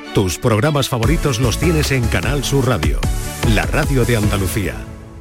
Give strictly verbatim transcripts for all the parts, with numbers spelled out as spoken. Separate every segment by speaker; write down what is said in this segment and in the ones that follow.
Speaker 1: Tus programas favoritos los tienes en Canal Sur Radio, la radio de Andalucía.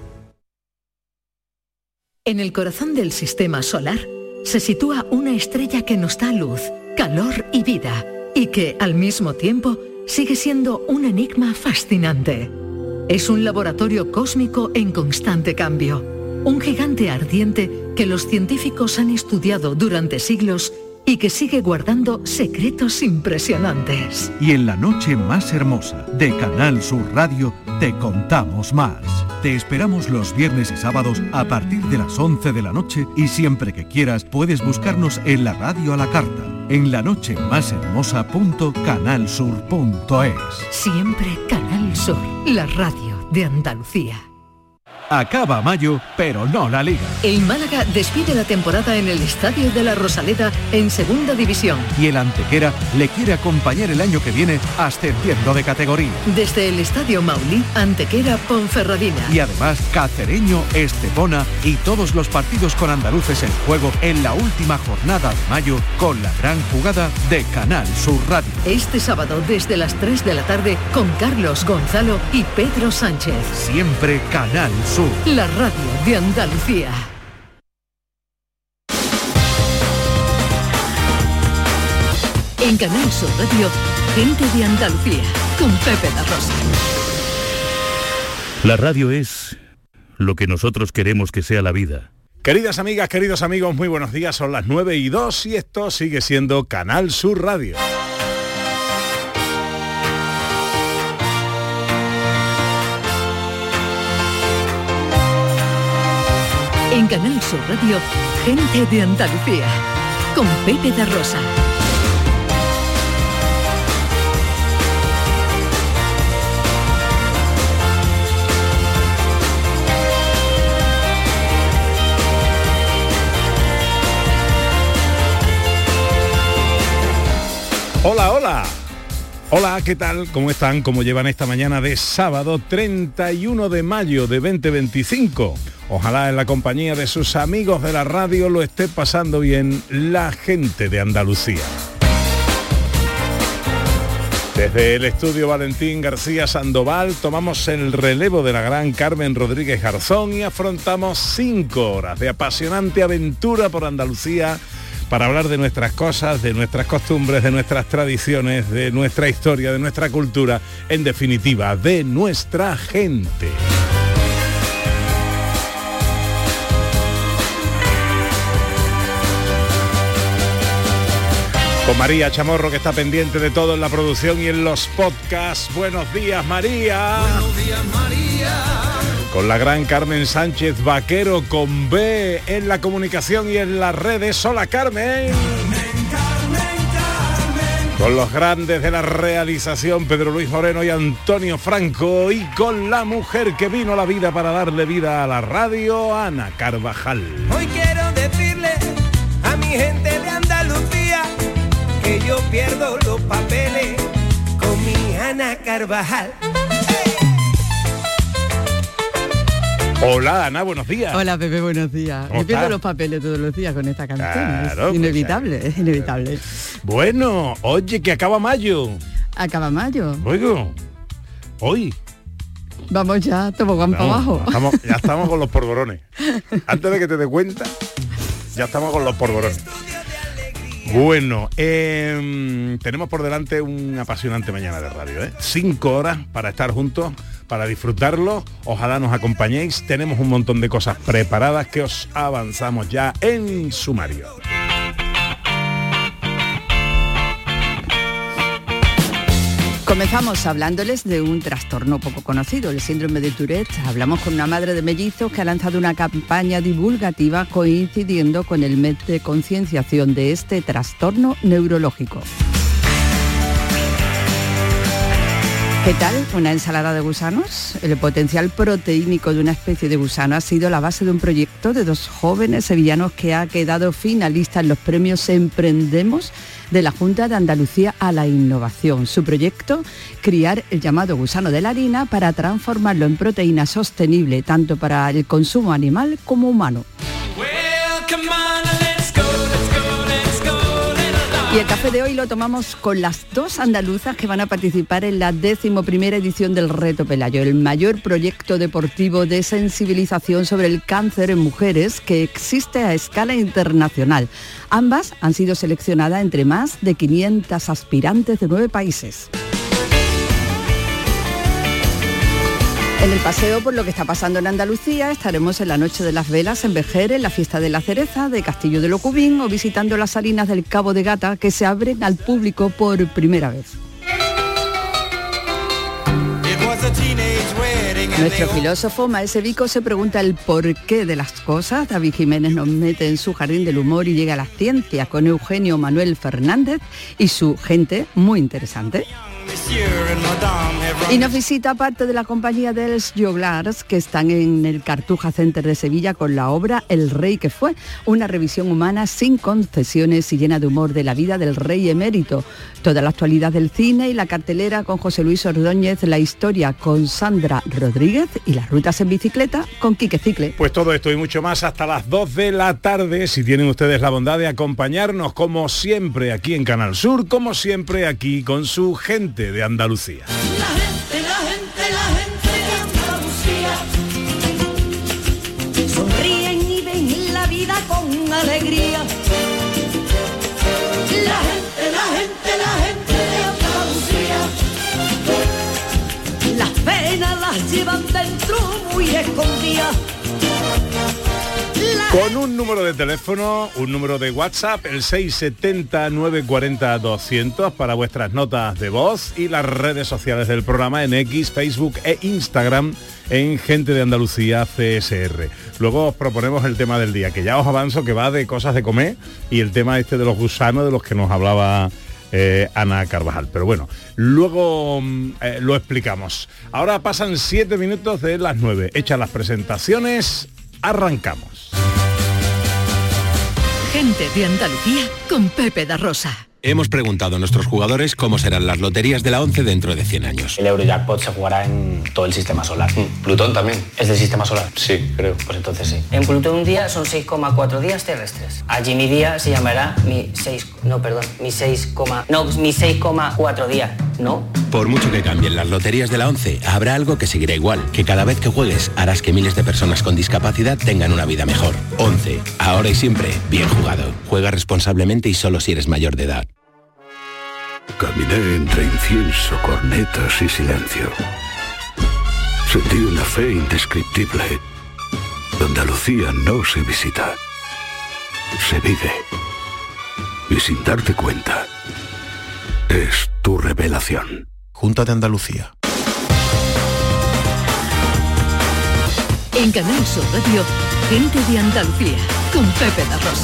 Speaker 2: En el corazón del sistema solar se sitúa una estrella que nos da luz, calor y vida, y que, al mismo tiempo, sigue siendo un enigma fascinante. Es un laboratorio cósmico en constante cambio, un gigante ardiente que los científicos han estudiado durante siglos y que sigue guardando secretos impresionantes.
Speaker 3: Y en la noche más hermosa de Canal Sur Radio te contamos más. Te esperamos los viernes y sábados a partir de las once de la noche y siempre que quieras puedes buscarnos en la radio a la carta, en la noche más hermosa punto canal sur punto es.
Speaker 2: Siempre Canal Sur, la radio de Andalucía.
Speaker 3: Acaba mayo, pero no la liga.
Speaker 2: El Málaga despide la temporada en el Estadio de la Rosaleda en Segunda División.
Speaker 3: Y el Antequera le quiere acompañar el año que viene ascendiendo de categoría.
Speaker 2: Desde el Estadio Maulí, Antequera, Ponferradina.
Speaker 3: Y además Cacereño, Estepona y todos los partidos con andaluces en juego en la última jornada de mayo con la gran jugada de Canal Sur Radio.
Speaker 2: Este sábado desde las tres de la tarde con Carlos Gonzalo y Pedro Sánchez.
Speaker 3: Siempre Canal Sur.
Speaker 2: La radio de Andalucía. En Canal Sur Radio, gente de Andalucía, con Pepe da Rosa.
Speaker 4: La radio es lo que nosotros queremos que sea la vida.
Speaker 5: Queridas amigas, queridos amigos, muy buenos días. Son las nueve y dos y esto sigue siendo Canal Sur Radio.
Speaker 2: En Canal Sur Radio, gente de Andalucía, con Pepe da Rosa.
Speaker 5: Hola, hola. Hola, ¿qué tal? ¿Cómo están? ¿Cómo llevan esta mañana de sábado treinta y uno de mayo de veinte veinticinco? Ojalá en la compañía de sus amigos de la radio lo esté pasando bien la gente de Andalucía. Desde el estudio Valentín García Sandoval tomamos el relevo de la gran Carmen Rodríguez Garzón y afrontamos cinco horas de apasionante aventura por Andalucía para hablar de nuestras cosas, de nuestras costumbres, de nuestras tradiciones, de nuestra historia, de nuestra cultura, en definitiva, de nuestra gente. Con María Chamorro, que está pendiente de todo en la producción y en los podcasts. Buenos días, María.
Speaker 6: Buenos días, María.
Speaker 5: Con la gran Carmen Sánchez Vaquero, con B en la comunicación y en las redes. Hola, Carmen.
Speaker 6: Carmen, Carmen, Carmen.
Speaker 5: Con los grandes de la realización, Pedro Luis Moreno y Antonio Franco. Y con la mujer que vino a la vida para darle vida a la radio, Ana Carvajal.
Speaker 6: Hoy quiero decirle a mi gente de Andalucía que yo pierdo los papeles con mi Ana Carvajal.
Speaker 5: Hola, Ana, buenos días.
Speaker 7: Hola, Pepe, buenos días. Me pierdo los papeles todos los días con esta canción.
Speaker 5: Claro,
Speaker 7: es inevitable,
Speaker 5: pues,
Speaker 7: es inevitable.
Speaker 5: Bueno, oye, que acaba mayo.
Speaker 7: Acaba mayo.
Speaker 5: Oigo, hoy.
Speaker 7: Vamos ya, tobogán para abajo.
Speaker 5: Estamos, ya estamos con los polvorones. Antes de que te des cuenta, ya estamos con los polvorones. Bueno, eh, tenemos por delante una apasionante mañana de radio, ¿eh? Cinco horas para estar juntos, para disfrutarlo. Ojalá nos acompañéis. Tenemos un montón de cosas preparadas que os avanzamos ya en sumario.
Speaker 7: Comenzamos hablándoles de un trastorno poco conocido, el síndrome de Tourette. Hablamos con una madre de mellizos que ha lanzado una campaña divulgativa coincidiendo con el mes de concienciación de este trastorno neurológico. ¿Qué tal? ¿Una ensalada de gusanos? El potencial proteínico de una especie de gusano ha sido la base de un proyecto de dos jóvenes sevillanos que ha quedado finalista en los premios Emprendemos de la Junta de Andalucía a la Innovación. Su proyecto, criar el llamado gusano de la harina para transformarlo en proteína sostenible tanto para el consumo animal como humano. Y el café de hoy lo tomamos con las dos andaluzas que van a participar en la decimoprimera edición del Reto Pelayo, el mayor proyecto deportivo de sensibilización sobre el cáncer en mujeres que existe a escala internacional. Ambas han sido seleccionadas entre más de quinientas aspirantes de nueve países. En el paseo por lo que está pasando en Andalucía estaremos en la Noche de las Velas en Vejer, en la Fiesta de la Cereza de Castillo de Locubín o visitando las salinas del Cabo de Gata que se abren al público por primera vez. Nuestro filósofo Maese Vico se pregunta el porqué de las cosas. David Jiménez nos mete en su jardín del humor y llega a la ciencia con Eugenio Manuel Fernández y su gente muy interesante. Y nos visita parte de la compañía dels Joglars que están en el Cartuja Center de Sevilla con la obra El Rey que fue, una revisión humana sin concesiones y llena de humor de la vida del rey emérito. Toda la actualidad del cine y la cartelera con José Luis Ordóñez, la historia con Sandra Rodríguez y las rutas en bicicleta con Quique Cicle.
Speaker 5: Pues todo esto y mucho más hasta las dos de la tarde, si tienen ustedes la bondad de acompañarnos como siempre aquí en Canal Sur, como siempre aquí con su gente de Andalucía.
Speaker 8: La gente, la gente, la gente de Andalucía sonríen y ven la vida con alegría. La gente, la gente, la gente de Andalucía las penas las llevan dentro muy escondidas.
Speaker 5: Con un número de teléfono, un número de WhatsApp, el seis siete cero, nueve cuatro cero, doscientos para vuestras notas de voz y las redes sociales del programa en X, Facebook e Instagram en Gente de Andalucía C S R. Luego os proponemos el tema del día, que ya os avanzo que va de cosas de comer y el tema este de los gusanos de los que nos hablaba eh, Ana Carvajal. Pero bueno, luego eh, lo explicamos. Ahora pasan siete minutos de las nueve. Hechas las presentaciones, arrancamos.
Speaker 2: Gente de Andalucía con Pepe da Rosa.
Speaker 9: Hemos preguntado a nuestros jugadores cómo serán las loterías de la ONCE dentro de cien años.
Speaker 10: El Eurojackpot se jugará en todo el sistema solar.
Speaker 9: Mm. ¿Plutón también?
Speaker 10: ¿Es del sistema solar?
Speaker 9: Sí, creo.
Speaker 10: Pues entonces sí.
Speaker 11: En Plutón un día son seis coma cuatro días terrestres. Allí mi día se llamará mi seis... No, perdón, mi seis, no, mi seis coma cuatro días, ¿no?
Speaker 9: Por mucho que cambien las loterías de la ONCE, habrá algo que seguirá igual, que cada vez que juegues harás que miles de personas con discapacidad tengan una vida mejor. ONCE, ahora y siempre, bien jugado. Juega responsablemente y solo si eres mayor de edad.
Speaker 12: Caminé entre incienso, cornetas y silencio. Sentí una fe indescriptible. Andalucía no se visita, se vive. Y sin darte cuenta, es tu revelación.
Speaker 13: Junta de Andalucía.
Speaker 2: En Canal Sur Radio, Gente de Andalucía, con Pepe da Rosa.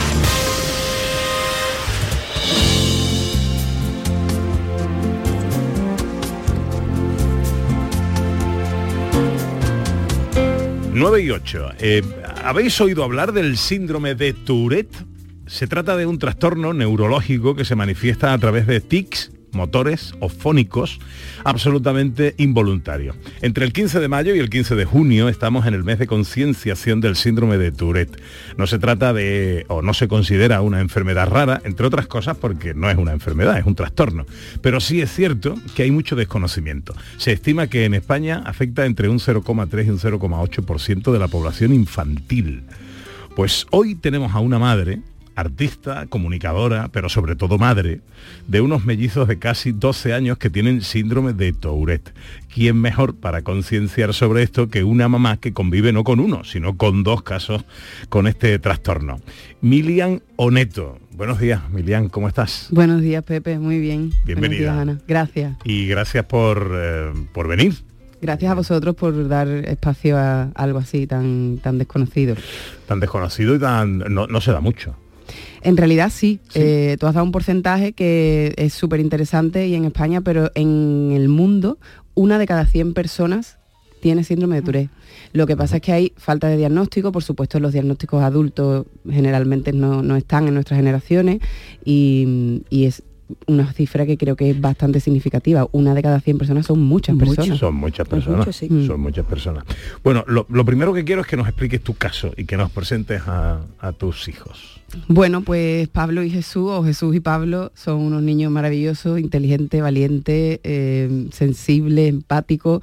Speaker 5: nueve y ocho. Eh, ¿Habéis oído hablar del síndrome de Tourette? Se trata de un trastorno neurológico que se manifiesta a través de tics motores o fónicos absolutamente involuntarios. Entre el quince de mayo y el quince de junio estamos en el mes de concienciación del síndrome de Tourette. No se trata de, o no se considera una enfermedad rara, entre otras cosas porque no es una enfermedad, es un trastorno. Pero sí es cierto que hay mucho desconocimiento. Se estima que en España afecta entre un cero coma tres y un cero coma ocho por ciento de la población infantil. Pues hoy tenemos a una madre, artista, comunicadora, pero sobre todo madre, de unos mellizos de casi doce años que tienen síndrome de Tourette. ¿Quién mejor para concienciar sobre esto que una mamá que convive no con uno, sino con dos casos con este trastorno? Milian Oneto. Buenos días, Milian, ¿cómo estás?
Speaker 14: Buenos días, Pepe, muy bien.
Speaker 5: Bienvenida.
Speaker 14: Buenos días, Ana. Gracias.
Speaker 5: Y gracias por, eh, por venir.
Speaker 14: Gracias a vosotros por dar espacio a algo así tan, tan desconocido.
Speaker 5: Tan desconocido y tan... no, no se da mucho.
Speaker 14: En realidad sí, ¿Sí? Eh, tú has dado un porcentaje que es súper interesante y en España, pero en el mundo, una de cada cien personas tiene síndrome de Tourette. Lo que pasa es que hay falta de diagnóstico, por supuesto los diagnósticos adultos generalmente no, no están en nuestras generaciones y, y es una cifra que creo que es bastante significativa. Una de cada cien personas son muchas personas.
Speaker 5: Muchos, son muchas personas. Mucho, sí. Son muchas personas. Bueno, lo, lo primero que quiero es que nos expliques tu caso y que nos presentes a, a tus hijos.
Speaker 14: Bueno, pues Pablo y Jesús, o Jesús y Pablo, son unos niños maravillosos, inteligentes, valientes, eh, sensibles, empáticos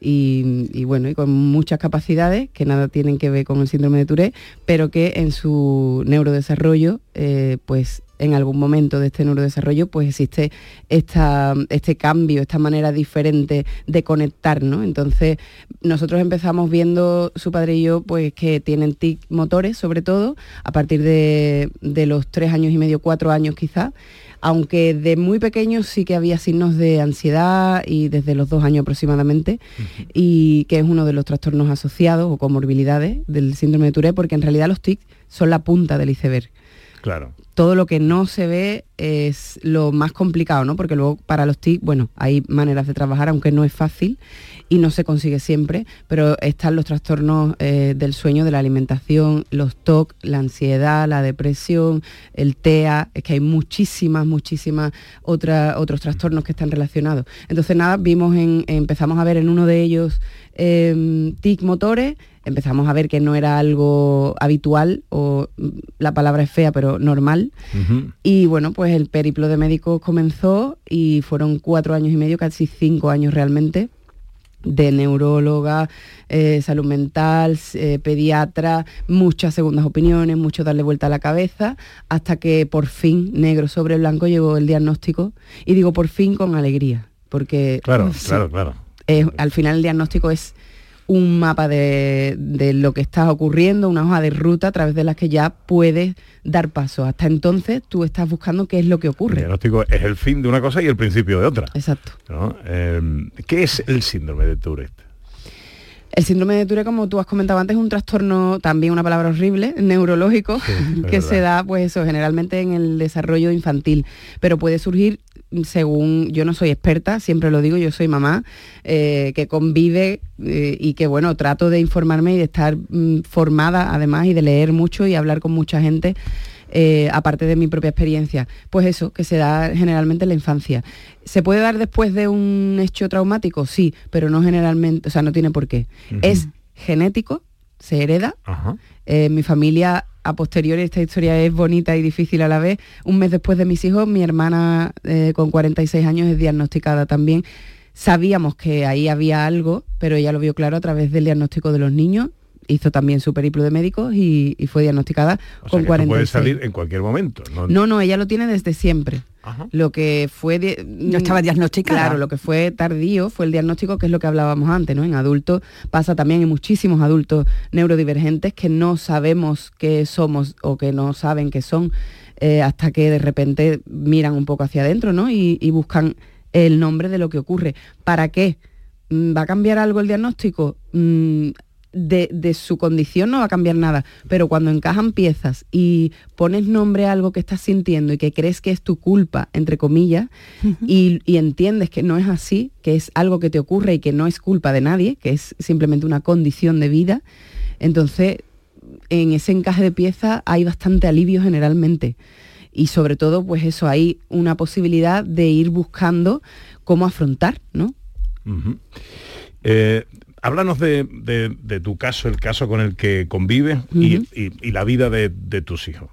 Speaker 14: y, y bueno, y con muchas capacidades que nada tienen que ver con el síndrome de Tourette, pero que en su neurodesarrollo, eh, pues en algún momento de este neurodesarrollo pues existe esta, este cambio, esta manera diferente de conectar, ¿no? Entonces nosotros empezamos viendo, su padre y yo, pues que tienen tic motores, sobre todo, a partir de, de los tres años y medio, cuatro años quizás, aunque de muy pequeños sí que había signos de ansiedad y desde los dos años aproximadamente, uh-huh. y que es uno de los trastornos asociados o comorbilidades del síndrome de Tourette, porque en realidad los tics son la punta del iceberg.
Speaker 5: Claro.
Speaker 14: Todo lo que no se ve es lo más complicado, ¿no? Porque luego para los tics, bueno, hay maneras de trabajar, aunque no es fácil y no se consigue siempre, pero están los trastornos eh, del sueño, de la alimentación, los T O C, la ansiedad, la depresión, el T E A, es que hay muchísimas, muchísimas otras, otros trastornos que están relacionados. Entonces nada, vimos en, empezamos a ver en uno de ellos eh, tic motores, empezamos a ver que no era algo habitual, o la palabra es fea, pero normal. Uh-huh. Y bueno, pues el periplo de médicos comenzó y fueron cuatro años y medio, casi cinco años realmente, de neuróloga, eh, salud mental, eh, pediatra, muchas segundas opiniones, mucho darle vuelta a la cabeza, hasta que por fin, negro sobre blanco, llegó el diagnóstico. Y digo por fin con alegría, porque...
Speaker 5: Claro,
Speaker 14: sí,
Speaker 5: claro, claro.
Speaker 14: Eh, al final el diagnóstico es un mapa de, de lo que está ocurriendo, una hoja de ruta a través de las que ya puedes dar paso. Hasta entonces tú estás buscando qué es lo que ocurre.
Speaker 5: El diagnóstico es el fin de una cosa y el principio de otra.
Speaker 14: Exacto.
Speaker 5: ¿No? Eh, ¿Qué es el síndrome de Tourette?
Speaker 14: El síndrome de Tourette, como tú has comentado antes, es un trastorno, también una palabra horrible, neurológico, sí, que se da, pues eso, generalmente en el desarrollo infantil, pero puede surgir según, yo no soy experta, siempre lo digo, yo soy mamá, eh, que convive eh, y que, bueno, trato de informarme y de estar mm, formada, además, y de leer mucho y hablar con mucha gente, eh, aparte de mi propia experiencia. Pues eso, que se da generalmente en la infancia. ¿Se puede dar después de un hecho traumático? Sí, pero no generalmente, o sea, no tiene por qué. Uh-huh. Es genético, se hereda. Uh-huh. Eh, mi familia, a posteriori, esta historia es bonita y difícil a la vez. Un mes después de mis hijos, mi hermana eh, con cuarenta y seis años es diagnosticada también. Sabíamos que ahí había algo, pero ella lo vio claro a través del diagnóstico de los niños. Hizo también su periplo de médicos y, y fue diagnosticada
Speaker 5: o
Speaker 14: con
Speaker 5: sea que
Speaker 14: cuarenta y seis.
Speaker 5: Puede salir en cualquier momento, ¿no?
Speaker 14: No, no, ella lo tiene desde siempre. Ajá. Lo que fue... Di-
Speaker 7: no estaba diagnosticada.
Speaker 14: Claro, lo que fue tardío fue el diagnóstico, que es lo que hablábamos antes, ¿no? En adultos pasa también, en muchísimos adultos neurodivergentes que no sabemos qué somos o que no saben qué son, eh, hasta que de repente miran un poco hacia adentro, ¿no? Y, y buscan el nombre de lo que ocurre. ¿Para qué? ¿Va a cambiar algo el diagnóstico? Mm, De, de su condición no va a cambiar nada, pero cuando encajan piezas y pones nombre a algo que estás sintiendo y que crees que es tu culpa, entre comillas, uh-huh. y, y entiendes que no es así, que es algo que te ocurre y que no es culpa de nadie, que es simplemente una condición de vida, entonces en ese encaje de piezas hay bastante alivio generalmente. Y sobre todo, pues eso, hay una posibilidad de ir buscando cómo afrontar, ¿no?
Speaker 5: Uh-huh. Eh... Háblanos de, de, de tu caso, el caso con el que convives uh-huh. y, y, y la vida de, de tus hijos.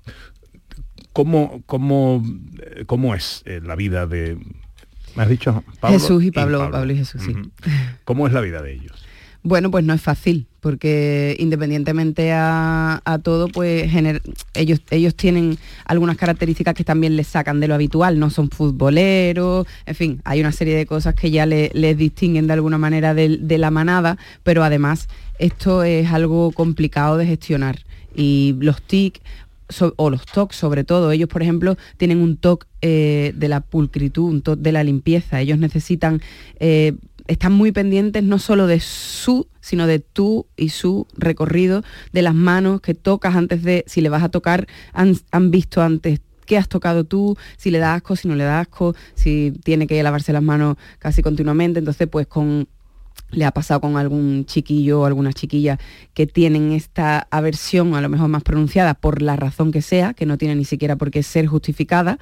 Speaker 5: ¿Cómo, cómo, cómo es la vida de... ¿Me has dicho? Pablo
Speaker 14: Jesús y Pablo, y Pablo. Pablo y Jesús, sí.
Speaker 5: Uh-huh. ¿Cómo es la vida de ellos?
Speaker 14: Bueno, pues no es fácil, porque independientemente a, a todo, pues gener, ellos, ellos tienen algunas características que también les sacan de lo habitual, no son futboleros, en fin, hay una serie de cosas que ya le, les distinguen de alguna manera de, de la manada, pero además esto es algo complicado de gestionar. Y los tics, so, o los T O C sobre todo, ellos por ejemplo tienen un T O C eh, de la pulcritud, un T O C de la limpieza, ellos necesitan... Eh, están muy pendientes no solo de su, sino de tú y su recorrido, de las manos que tocas antes de, si le vas a tocar, han, han visto antes qué has tocado tú, si le das asco, si no le das asco, si tiene que lavarse las manos casi continuamente. Entonces, pues con le ha pasado con algún chiquillo o alguna chiquilla que tienen esta aversión a lo mejor más pronunciada por la razón que sea, que no tiene ni siquiera por qué ser justificada.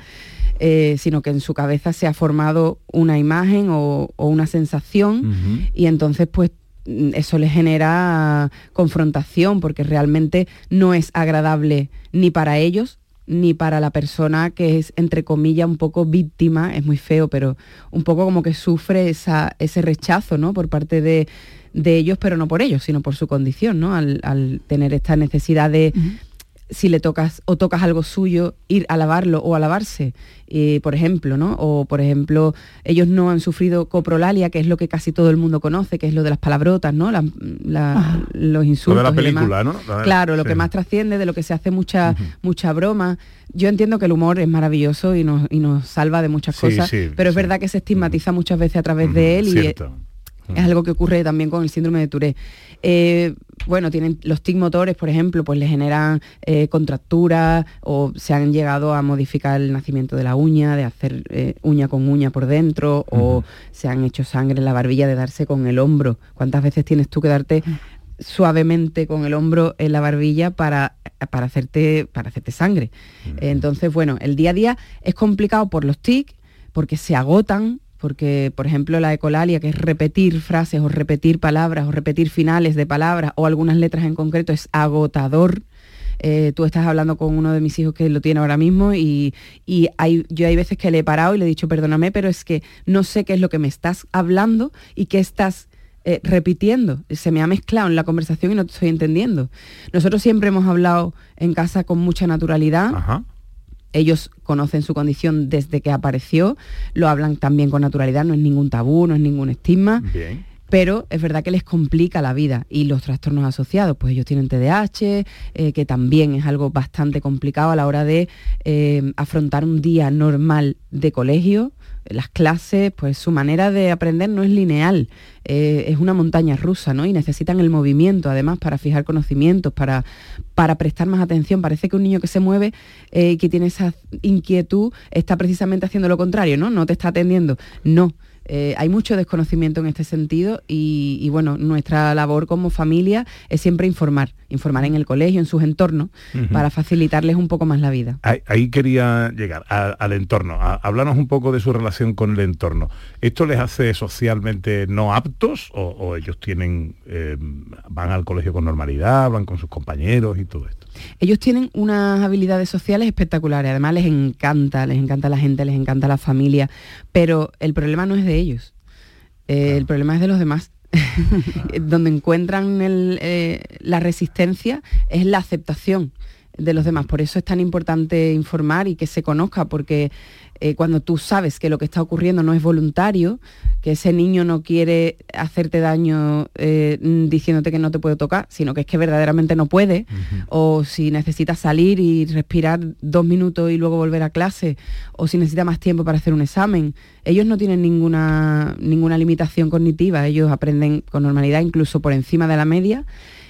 Speaker 14: eh, sino que en su cabeza se ha formado una imagen o, o una sensación uh-huh. y entonces pues eso les genera confrontación porque realmente no es agradable ni para ellos ni para la persona que es, entre comillas, un poco víctima, es muy feo, pero un poco como que sufre esa, ese rechazo, ¿no? Por parte de, de ellos, pero no por ellos, sino por su condición, ¿no? Al, al tener esta necesidad de, uh-huh. si le tocas o tocas algo suyo, ir a lavarlo o a lavarse, eh, por ejemplo, ¿no? O, por ejemplo, ellos no han sufrido coprolalia, que es lo que casi todo el mundo conoce, que es lo de las palabrotas, ¿no? La, la, ah. Los insultos.
Speaker 5: Lo de la película, ¿no?
Speaker 14: La, claro, lo sí. que más trasciende, de lo que se hace mucha, uh-huh. mucha broma. Yo entiendo que el humor es maravilloso y nos, y nos salva de muchas sí, cosas, sí, pero es sí. verdad que se estigmatiza uh-huh. muchas veces a través uh-huh. de él y
Speaker 5: Cierto.
Speaker 14: es, es algo que ocurre también con el síndrome de Tourette. Eh, bueno, tienen los tic motores, por ejemplo, pues les generan eh, contracturas o se han llegado a modificar el nacimiento de la uña, de hacer eh, uña con uña por dentro, uh-huh. o se han hecho sangre en la barbilla de darse con el hombro. ¿Cuántas veces tienes tú que darte suavemente con el hombro en la barbilla para, para, hacerte, para hacerte sangre? Uh-huh. Entonces, bueno, el día a día es complicado por los tics, porque se agotan, porque, por ejemplo, la ecolalia, que es repetir frases o repetir palabras o repetir finales de palabras o algunas letras en concreto, es agotador. Eh, tú estás hablando con uno de mis hijos que lo tiene ahora mismo y, y hay, yo hay veces que le he parado y le he dicho, perdóname, pero es que no sé qué es lo que me estás hablando y qué estás eh, repitiendo. Se me ha mezclado en la conversación y no te estoy entendiendo. Nosotros siempre hemos hablado en casa con mucha naturalidad. Ajá. Ellos conocen su condición desde que apareció, lo hablan también con naturalidad, no es ningún tabú, no es ningún estigma. Bien. Pero es verdad que les complica la vida y los trastornos asociados, pues ellos tienen T D A H, eh, que también es algo bastante complicado a la hora de eh, afrontar un día normal de colegio. Las clases, pues su manera de aprender no es lineal, eh, es una montaña rusa, ¿no? Y necesitan el movimiento, además, para fijar conocimientos, para, para prestar más atención. Parece que un niño que se mueve, eh, que tiene esa inquietud, está precisamente haciendo lo contrario, ¿no? No te está atendiendo. No. Eh, hay mucho desconocimiento en este sentido y, y bueno, nuestra labor como familia es siempre informar, informar en el colegio, en sus entornos, uh-huh. para facilitarles un poco más la vida.
Speaker 5: Ahí, ahí quería llegar, a, al entorno. A, háblanos un poco de su relación con el entorno. ¿Esto les hace socialmente no aptos o, o ellos tienen eh, van al colegio con normalidad, hablan con sus compañeros y todo esto?
Speaker 14: Ellos tienen unas habilidades sociales espectaculares, además les encanta, les encanta la gente, les encanta la familia, pero el problema no es de ellos, eh, claro. el problema es de los demás. Claro. Donde encuentran el, eh, la resistencia es la aceptación de los demás. Por eso es tan importante informar y que se conozca, porque eh, cuando tú sabes que lo que está ocurriendo no es voluntario, que ese niño no quiere hacerte daño eh, diciéndote que no te puede tocar, sino que es que verdaderamente no puede, uh-huh. o si necesita salir y respirar dos minutos y luego volver a clase, o si necesita más tiempo para hacer un examen. Ellos no tienen ninguna, ninguna limitación cognitiva, ellos aprenden con normalidad, incluso por encima de la media,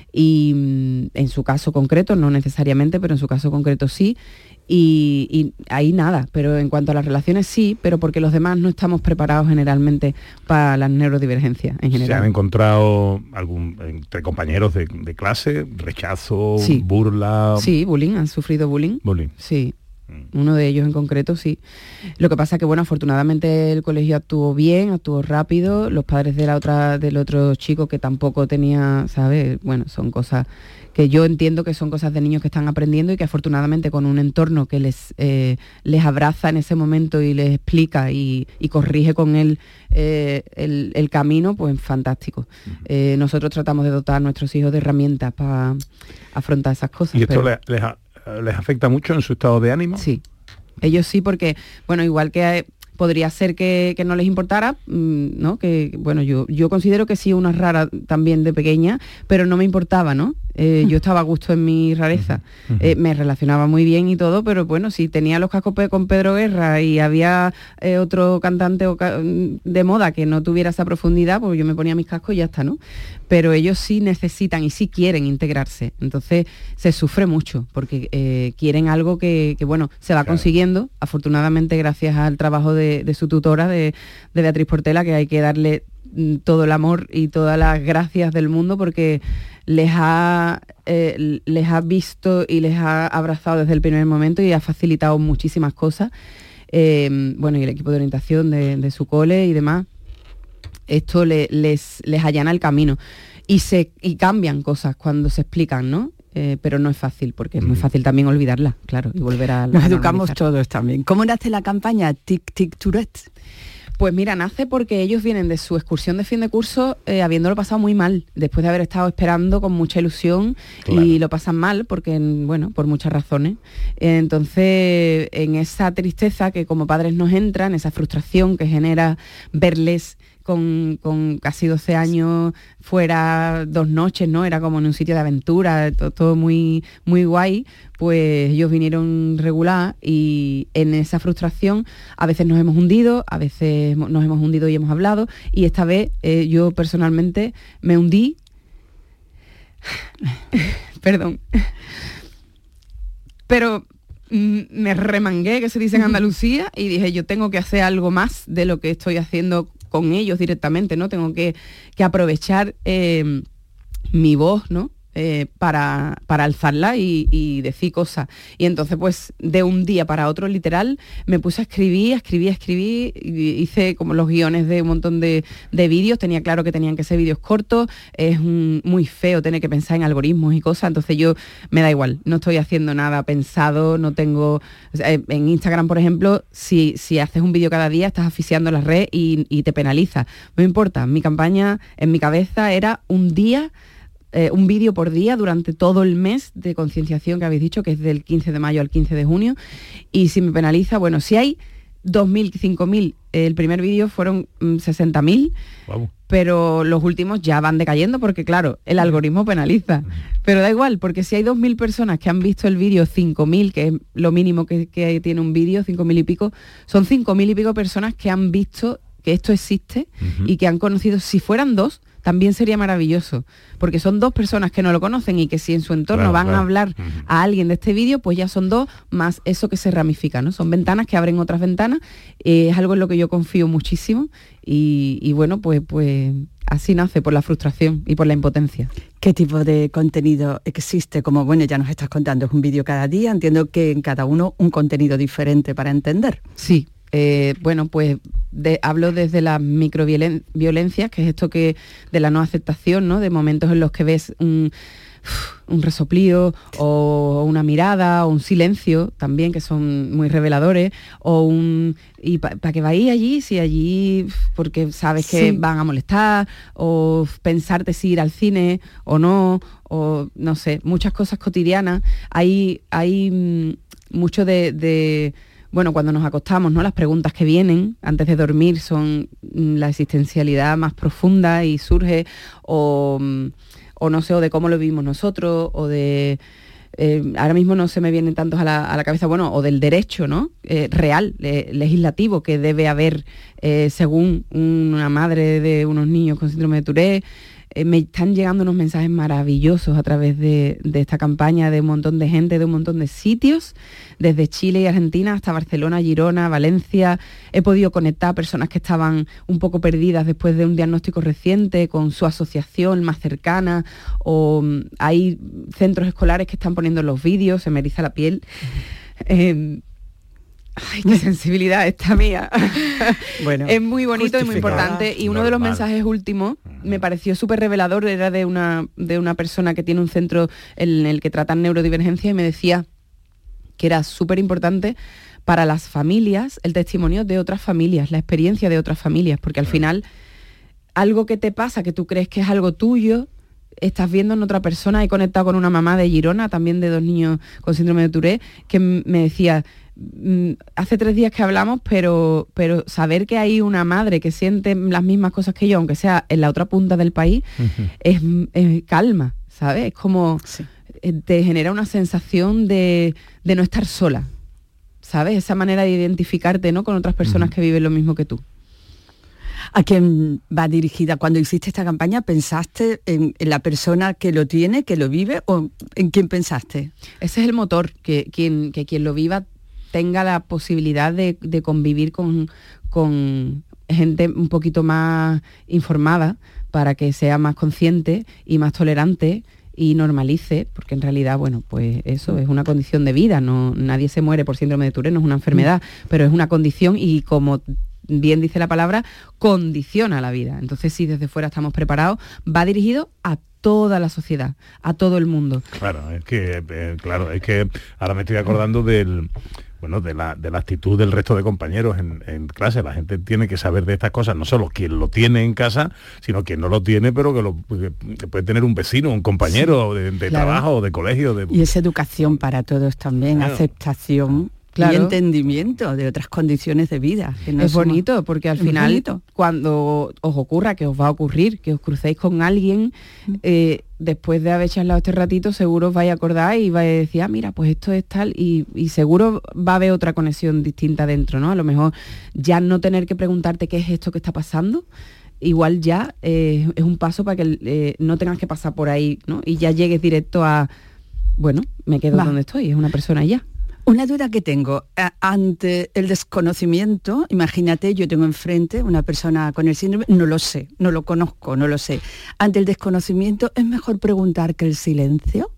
Speaker 14: y en su caso concreto, no necesariamente, pero en su caso concreto sí, y, y ahí nada, pero en cuanto a las relaciones sí, pero porque los demás no estamos preparados generalmente para las neurodivergencias en general.
Speaker 5: ¿Se han encontrado algún entre compañeros de, de clase, rechazo,
Speaker 14: sí.
Speaker 5: burla?
Speaker 14: Sí, bullying, han sufrido bullying.
Speaker 5: Bullying.
Speaker 14: Sí. Uno de ellos en concreto, sí. Lo que pasa que, bueno, afortunadamente el colegio actuó bien, actuó rápido. Los padres de la otra, del otro chico que tampoco tenía, ¿sabes? Bueno, son cosas que yo entiendo que son cosas de niños que están aprendiendo y que afortunadamente con un entorno que les, eh, les abraza en ese momento y les explica y, y corrige con él eh, el, el camino, pues fantástico. Uh-huh. Eh, nosotros tratamos de dotar a nuestros hijos de herramientas para afrontar esas cosas.
Speaker 5: ¿Y esto
Speaker 14: pero...
Speaker 5: les, les, les afecta mucho en su estado de ánimo?
Speaker 14: Sí, ellos sí, porque, bueno, igual que... Hay, podría ser que, que no les importara, ¿no? Que, bueno, yo, yo considero que sí una rara también de pequeña, pero no me importaba, ¿no? Eh, yo estaba a gusto en mi rareza. Uh-huh. Eh, me relacionaba muy bien y todo, pero bueno, si tenía los cascos con Pedro Guerra y había eh, otro cantante de moda que no tuviera esa profundidad, pues yo me ponía mis cascos y ya está, ¿no? Pero ellos sí necesitan y sí quieren integrarse. Entonces se sufre mucho, porque eh, quieren algo que, que, bueno, se va claro. consiguiendo, afortunadamente gracias al trabajo de, de su tutora, de, de Beatriz Portela, que hay que darle todo el amor y todas las gracias del mundo, porque les ha, eh, les ha visto y les ha abrazado desde el primer momento y ha facilitado muchísimas cosas. eh, bueno, y el equipo de orientación de, de su cole y demás, esto le, les, les allana el camino. Y, se, y cambian cosas cuando se explican, ¿no? Eh, pero no es fácil, porque es muy fácil también olvidarla, claro, y volver a...
Speaker 7: Nos educamos todos también. ¿Cómo nace la campaña Tic Tic Tourette?
Speaker 14: Pues mira, nace porque ellos vienen de su excursión de fin de curso eh, habiéndolo pasado muy mal, después de haber estado esperando con mucha ilusión, claro. Y lo pasan mal porque, bueno, por muchas razones. Entonces, en esa tristeza que como padres nos entra, en esa frustración que genera verles Con, con casi doce años fuera dos noches, ¿no? Era como en un sitio de aventura, todo, todo muy, muy guay, pues ellos vinieron regular y en esa frustración a veces nos hemos hundido, a veces nos hemos hundido y hemos hablado, y esta vez eh, yo personalmente me hundí, perdón, pero me remangué, que se dice en Andalucía, y dije, yo tengo que hacer algo más de lo que estoy haciendo con ellos directamente, ¿no? Tengo que, que aprovechar eh, mi voz, ¿no? Eh, para, para alzarla y, y decir cosas. Y entonces, pues, de un día para otro, literal, me puse a escribir, a escribir, a escribir, y hice como los guiones de un montón de, de vídeos, tenía claro que tenían que ser vídeos cortos, es un, muy feo tener que pensar en algoritmos y cosas, entonces yo, me da igual, no estoy haciendo nada pensado, no tengo... O sea, en Instagram, por ejemplo, si, si haces un vídeo cada día, estás asfixiando la red y, y te penaliza. No importa, mi campaña, en mi cabeza, era un día... Eh, un vídeo por día durante todo el mes de concienciación que habéis dicho, que es del quince de mayo al quince de junio, y si me penaliza, bueno, si hay dos mil, cinco mil, eh, el primer vídeo fueron mm, sesenta mil, wow. Pero los últimos ya van decayendo porque, claro, el algoritmo penaliza, pero da igual, porque si hay dos mil personas que han visto el vídeo, cinco mil, que es lo mínimo que, que tiene un vídeo, cinco mil y pico, son cinco mil y pico personas que han visto que esto existe, uh-huh. Y que han conocido, si fueran dos, también sería maravilloso, porque son dos personas que no lo conocen y que si en su entorno claro, van claro. a hablar uh-huh. a alguien de este vídeo, pues ya son dos, más eso que se ramifica, ¿no? Son ventanas que abren otras ventanas, eh, es algo en lo que yo confío muchísimo y, y bueno, pues, pues así nace, por la frustración y por la impotencia.
Speaker 7: ¿Qué tipo de contenido existe? Como, bueno, ya nos estás contando, es un vídeo cada día, entiendo que en cada uno un contenido diferente para entender.
Speaker 14: Sí. Eh, bueno, pues de, hablo desde las microviolencias, que es esto que de la no aceptación, ¿no? De momentos en los que ves un, un resoplido o una mirada o un silencio también, que son muy reveladores, o un... ¿Y para pa qué vais allí? Si allí, porque sabes que sí. van a molestar, o pensarte si ir al cine o no, o no sé, muchas cosas cotidianas. Hay, hay mm, mucho de... de bueno, cuando nos acostamos, ¿no? Las preguntas que vienen antes de dormir son la existencialidad más profunda y surge, o, o no sé, o de cómo lo vivimos nosotros, o de... Eh, ahora mismo no se me vienen tantos a la, a la cabeza, bueno, o del derecho, ¿no? Eh, real, eh, legislativo, que debe haber eh, según una madre de unos niños con síndrome de Tourette. Eh, me están llegando unos mensajes maravillosos a través de, de esta campaña, de un montón de gente, de un montón de sitios, desde Chile y Argentina hasta Barcelona, Girona, Valencia. He podido conectar a personas que estaban un poco perdidas después de un diagnóstico reciente con su asociación más cercana, o um, hay centros escolares que están poniendo los vídeos, se me eriza la piel. Eh, Ay, qué sensibilidad esta mía. Bueno, es muy bonito y muy importante. Y uno normal. de los mensajes últimos me pareció súper revelador, era de una, de una persona que tiene un centro en el que tratan neurodivergencia, y me decía que era súper importante para las familias el testimonio de otras familias, la experiencia de otras familias, porque al final algo que te pasa, que tú crees que es algo tuyo, estás viendo en otra persona. He conectado con una mamá de Girona, también de dos niños con síndrome de Tourette, que me decía, hace tres días que hablamos, pero, pero saber que hay una madre que siente las mismas cosas que yo, aunque sea en la otra punta del país, uh-huh. es, es calma, ¿sabes? Es como, sí. te genera una sensación de, de no estar sola, ¿sabes? Esa manera de identificarte, ¿no? Con otras personas uh-huh. que viven lo mismo que tú.
Speaker 7: ¿A quién va dirigida? Cuando hiciste esta campaña, ¿pensaste en, en la persona que lo tiene, que lo vive, o en quién pensaste?
Speaker 14: Ese es el motor, que quien, que quien lo viva tenga la posibilidad de, de convivir con, con gente un poquito más informada, para que sea más consciente y más tolerante y normalice, porque en realidad, bueno, pues eso es una condición de vida, no, nadie se muere por síndrome de Tourette, no es una enfermedad, pero es una condición y como bien dice la palabra, condiciona la vida. Entonces, si desde fuera estamos preparados, va dirigido a toda la sociedad, a todo el mundo.
Speaker 5: Claro, es que, eh, claro, es que ahora me estoy acordando del... bueno, de la, de la actitud del resto de compañeros en, en clase. La gente tiene que saber de estas cosas, no solo quien lo tiene en casa, sino quien no lo tiene, pero que, lo, que, que puede tener un vecino, un compañero sí, de, de claro. trabajo, de colegio. De...
Speaker 13: Y es educación para todos también, claro. aceptación. Claro. Y entendimiento de otras condiciones de vida. Que no
Speaker 14: es
Speaker 13: somos...
Speaker 14: bonito, porque al final, bonito. Cuando os ocurra, que os va a ocurrir, que os crucéis con alguien, eh, después de haber charlado este ratito, seguro os vais a acordar y vais a decir, ah, mira, pues esto es tal, y, y seguro va a haber otra conexión distinta dentro, ¿no? A lo mejor ya no tener que preguntarte qué es esto que está pasando, igual ya eh, es un paso para que eh, no tengas que pasar por ahí, ¿no? Y ya llegues directo a, bueno, me quedo va. donde estoy, es una persona ya.
Speaker 13: Una duda que tengo, ante el desconocimiento, imagínate, yo tengo enfrente una persona con el síndrome, no lo sé, no lo conozco, no lo sé. Ante el desconocimiento, ¿es mejor preguntar que el silencio?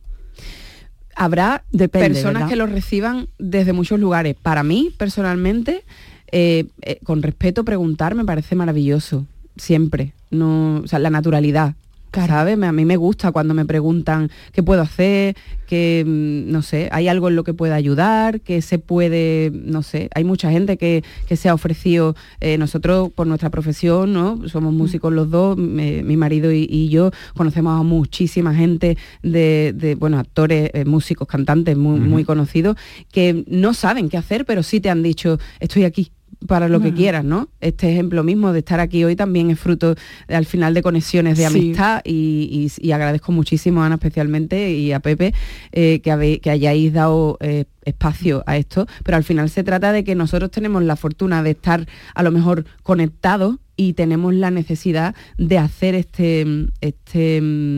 Speaker 14: Habrá Depende, personas ¿verdad? que lo reciban desde muchos lugares. Para mí, personalmente, eh, eh, con respeto, preguntar me parece maravilloso, siempre. No, o sea, la naturalidad. Claro. ¿Sabes? A mí me gusta cuando me preguntan qué puedo hacer, que, no sé, hay algo en lo que pueda ayudar, que se puede, no sé, hay mucha gente que, que se ha ofrecido, eh, nosotros por nuestra profesión, ¿no? Somos músicos los dos, me, mi marido y, y yo, conocemos a muchísima gente de, de bueno, actores, eh, músicos, cantantes muy, uh-huh. muy conocidos, que no saben qué hacer, pero sí te han dicho, estoy aquí para lo uh-huh. que quieras, ¿no? Este ejemplo mismo de estar aquí hoy también es fruto de, al final de conexiones de sí. amistad y, y, y agradezco muchísimo a Ana especialmente y a Pepe eh, que, habe, que hayáis dado eh, espacio a esto, pero al final se trata de que nosotros tenemos la fortuna de estar a lo mejor conectados y tenemos la necesidad de hacer este, este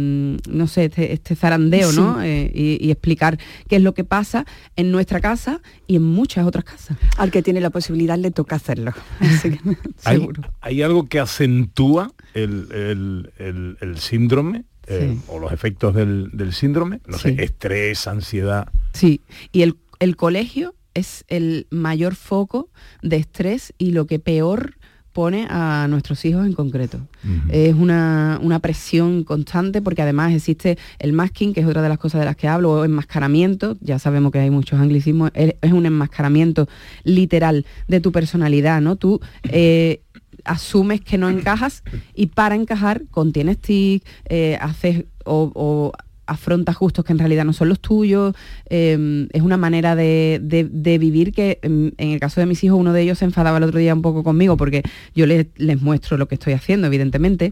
Speaker 14: no sé, este, este zarandeo, sí. ¿no? Eh, y, y explicar qué es lo que pasa en nuestra casa y en muchas otras casas.
Speaker 13: Al que tiene la posibilidad le toca hacerlo. Así que,
Speaker 5: ¿Hay,
Speaker 13: seguro.
Speaker 5: ¿Hay algo que acentúa el, el, el, el síndrome? Eh, sí. O los efectos del, del síndrome? No sí. sé, estrés, ansiedad.
Speaker 14: Sí, y el, el colegio es el mayor foco de estrés y lo que peor pone a nuestros hijos en concreto. Uh-huh. Es una, una presión constante porque además existe el masking, que es otra de las cosas de las que hablo, o enmascaramiento, ya sabemos que hay muchos anglicismos, es, es un enmascaramiento literal de tu personalidad, ¿no? Tú eh, asumes que no encajas y para encajar contienes tic, eh, haces o, o afrontas gustos que en realidad no son los tuyos, eh, es una manera de, de, de vivir que en, en el caso de mis hijos, uno de ellos se enfadaba el otro día un poco conmigo porque yo les, les muestro lo que estoy haciendo, evidentemente,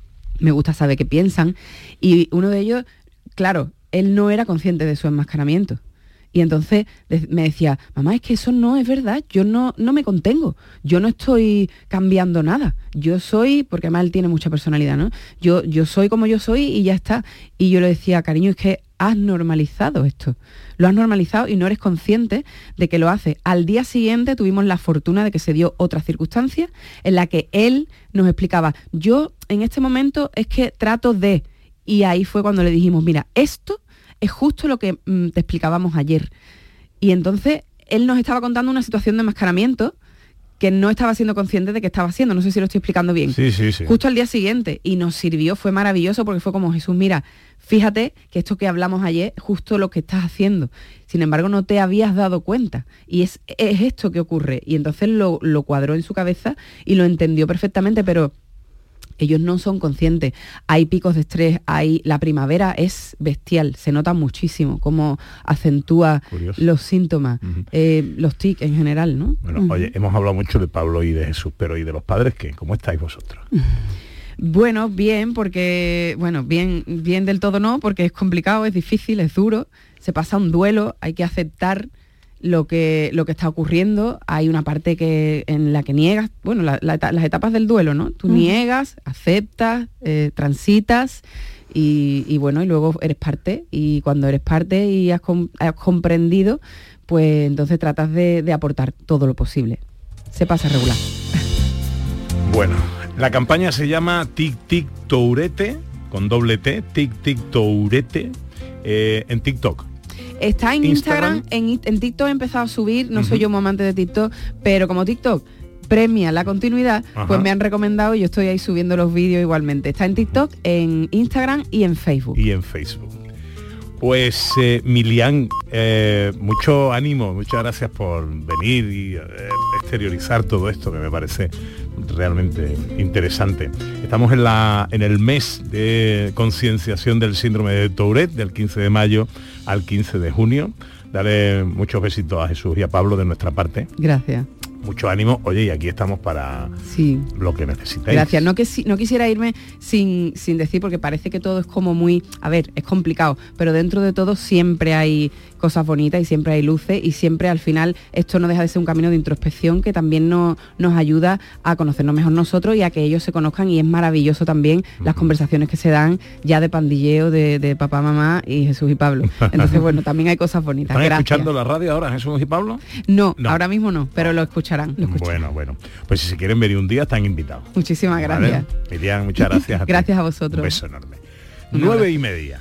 Speaker 14: me gusta saber qué piensan, y uno de ellos, claro, él no era consciente de su enmascaramiento. Y entonces me decía, mamá, es que eso no es verdad, yo no, no me contengo, yo no estoy cambiando nada, yo soy, porque además él tiene mucha personalidad, ¿no? Yo, yo soy como yo soy y ya está. Y yo le decía, cariño, es que has normalizado esto, lo has normalizado y no eres consciente de que lo haces. Al día siguiente tuvimos la fortuna de que se dio otra circunstancia en la que él nos explicaba, yo en este momento es que trato de, y ahí fue cuando le dijimos, mira, esto es justo lo que mmm, te explicábamos ayer. Y entonces él nos estaba contando una situación de enmascaramiento que no estaba siendo consciente de que estaba haciendo. No sé si lo estoy explicando bien.
Speaker 5: Sí, sí, sí.
Speaker 14: Justo al día siguiente. Y nos sirvió, fue maravilloso porque fue como, Jesús, mira, fíjate que esto que hablamos ayer es justo lo que estás haciendo. Sin embargo, no te habías dado cuenta. Y es, es esto que ocurre. Y entonces lo, lo cuadró en su cabeza y lo entendió perfectamente, pero ellos no son conscientes. Hay picos de estrés, hay la primavera es bestial, se nota muchísimo cómo acentúa Curioso. los síntomas, uh-huh. eh, los tics en general, ¿no?
Speaker 5: Bueno, uh-huh. oye, hemos hablado mucho de Pablo y de Jesús, pero ¿y de los padres qué? ¿Cómo estáis vosotros?
Speaker 14: Bueno, bien, porque, bueno, bien, bien del todo no, porque es complicado, es difícil, es duro, se pasa un duelo, hay que aceptar lo que lo que está ocurriendo. Hay una parte que en la que niegas, bueno, la, la, las etapas del duelo, ¿no? Tú uh-huh. niegas, aceptas, eh, transitas y, y bueno, y luego eres parte, y cuando eres parte y has, com- has comprendido, pues entonces tratas de, de aportar todo lo posible. Se pasa regular.
Speaker 5: Bueno, la campaña se llama Tic Tic Tourette. con doble T, Tic Tic Tourette, eh, en TikTok.
Speaker 14: Está en
Speaker 5: Instagram.
Speaker 14: Instagram, en, en TikTok he empezado a subir, no
Speaker 5: Uh-huh.
Speaker 14: soy yo muy amante de TikTok, pero como TikTok premia la continuidad,
Speaker 5: Ajá.
Speaker 14: pues me han recomendado y yo estoy ahí subiendo los vídeos igualmente. Está en TikTok, en Instagram y en Facebook.
Speaker 5: Y en Facebook. Pues eh, Milian, eh, mucho ánimo, muchas gracias por venir y eh, exteriorizar todo esto que me parece realmente interesante. Estamos en, la, en el mes de concienciación del síndrome de Tourette, del quince de mayo al quince de junio. Dale muchos besitos a Jesús y a Pablo de nuestra parte.
Speaker 14: Gracias.
Speaker 5: Mucho ánimo. Oye, y aquí estamos para
Speaker 14: Sí.
Speaker 5: lo que necesitáis.
Speaker 14: Gracias. No, que, si- no quisiera irme sin, sin decir, porque parece que todo es como muy... A ver, es complicado, pero dentro de todo siempre hay cosas bonitas y siempre hay luces y siempre al final esto no deja de ser un camino de introspección que también no, nos ayuda a conocernos mejor nosotros y a que ellos se conozcan, y es maravilloso también las conversaciones que se dan ya de pandilleo de, de papá, mamá y Jesús y Pablo. Entonces, bueno, también hay cosas bonitas.
Speaker 5: ¿Están
Speaker 14: Gracias.
Speaker 5: escuchando la radio ahora, Jesús y Pablo?
Speaker 14: No,
Speaker 5: No.
Speaker 14: ahora mismo no, pero lo escucharán. Lo escucharán.
Speaker 5: Bueno, bueno. Pues si se quieren venir un día, están invitados.
Speaker 14: Muchísimas
Speaker 5: ¿Vale?
Speaker 14: gracias.
Speaker 5: Miriam, muchas gracias. A ti.
Speaker 14: Gracias a vosotros.
Speaker 5: Un beso enorme.
Speaker 14: Un
Speaker 5: Nueve
Speaker 14: abrazo.
Speaker 5: y media.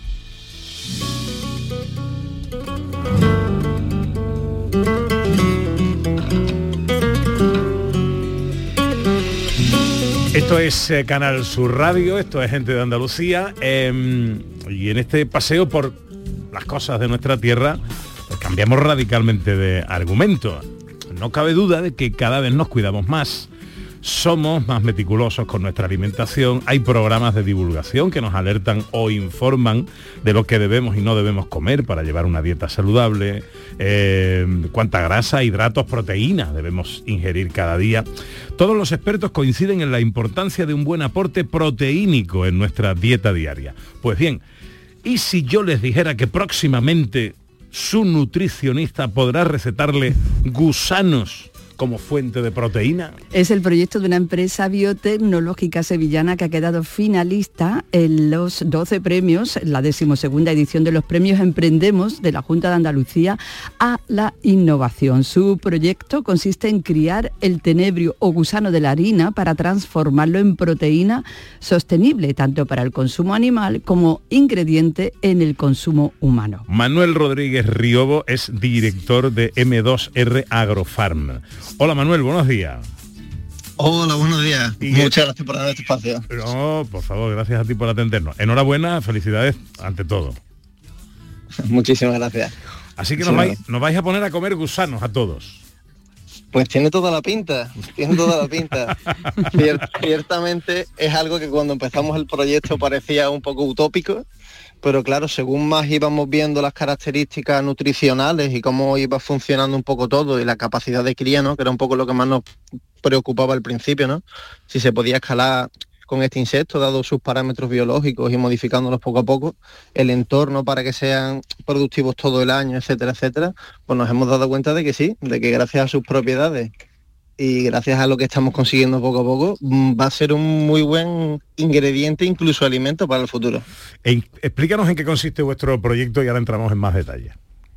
Speaker 5: Esto es eh, Canal Sur Radio, esto es Gente de Andalucía, eh, y en este paseo por las cosas de nuestra tierra pues cambiamos radicalmente de argumento. No cabe duda de que cada vez nos cuidamos más, somos más meticulosos con nuestra alimentación, hay programas de divulgación que nos alertan o informan de lo que debemos y no debemos comer para llevar una dieta saludable, eh, cuánta grasa, hidratos, proteínas debemos ingerir cada día. Todos los expertos coinciden en la importancia de un buen aporte proteínico en nuestra dieta diaria. Pues bien, ¿y si yo les dijera que próximamente su nutricionista podrá recetarle gusanos como fuente de proteína?
Speaker 7: Es el proyecto de una empresa biotecnológica sevillana que ha quedado finalista en los doce premios, la decimosegunda edición de los premios Emprendemos de la Junta de Andalucía a la innovación. Su proyecto consiste en criar el tenebrio o gusano de la harina para transformarlo en proteína sostenible, tanto para el consumo animal como ingrediente en el consumo humano.
Speaker 5: Manuel Rodríguez Riobo es director de eme dos erre Agrofarm. Hola Manuel, buenos días.
Speaker 15: Hola, buenos días.
Speaker 5: Y
Speaker 15: Muchas gracias por dar este espacio.
Speaker 5: No, por favor, gracias a ti por atendernos. Enhorabuena, felicidades ante todo.
Speaker 15: Muchísimas gracias.
Speaker 5: Así que nos
Speaker 15: Sí,
Speaker 5: vais, nos vais a poner a comer gusanos a todos.
Speaker 15: Pues tiene toda la pinta, tiene toda la pinta. Cier- ciertamente es algo que cuando empezamos el proyecto parecía un poco utópico, pero claro, según más íbamos viendo las características nutricionales y cómo iba funcionando un poco todo y la capacidad de cría, ¿no?, que era un poco lo que más nos preocupaba al principio, ¿no?, si se podía escalar con este insecto, dado sus parámetros biológicos y modificándolos poco a poco, el entorno para que sean productivos todo el año, etcétera, etcétera, pues nos hemos dado cuenta de que sí, de que gracias a sus propiedades y gracias a lo que estamos consiguiendo poco a poco, mm, va a ser un muy buen ingrediente, incluso alimento para el futuro.
Speaker 5: E, explícanos en qué consiste vuestro proyecto y ahora entramos en más detalles.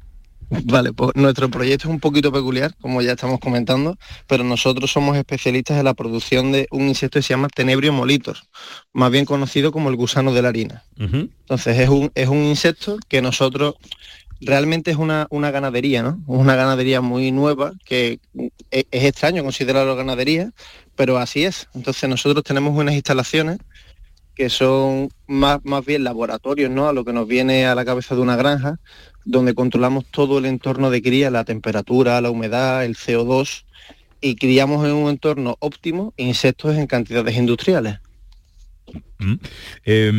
Speaker 15: Vale, pues nuestro proyecto es un poquito peculiar, como ya estamos comentando, pero nosotros somos especialistas en la producción de un insecto que se llama Tenebrio molitor, más bien conocido como el gusano de la harina.
Speaker 5: Uh-huh.
Speaker 15: Entonces es un, es un insecto que nosotros, realmente es una, una ganadería, ¿no? Una ganadería muy nueva, que es, es extraño considerarlo ganadería, pero así es. Entonces nosotros tenemos unas instalaciones que son más, más bien laboratorios, ¿no?, a lo que nos viene a la cabeza de una granja, donde controlamos todo el entorno de cría, la temperatura, la humedad, el ce o dos, y criamos en un entorno óptimo insectos en cantidades industriales.
Speaker 5: Mm. Eh,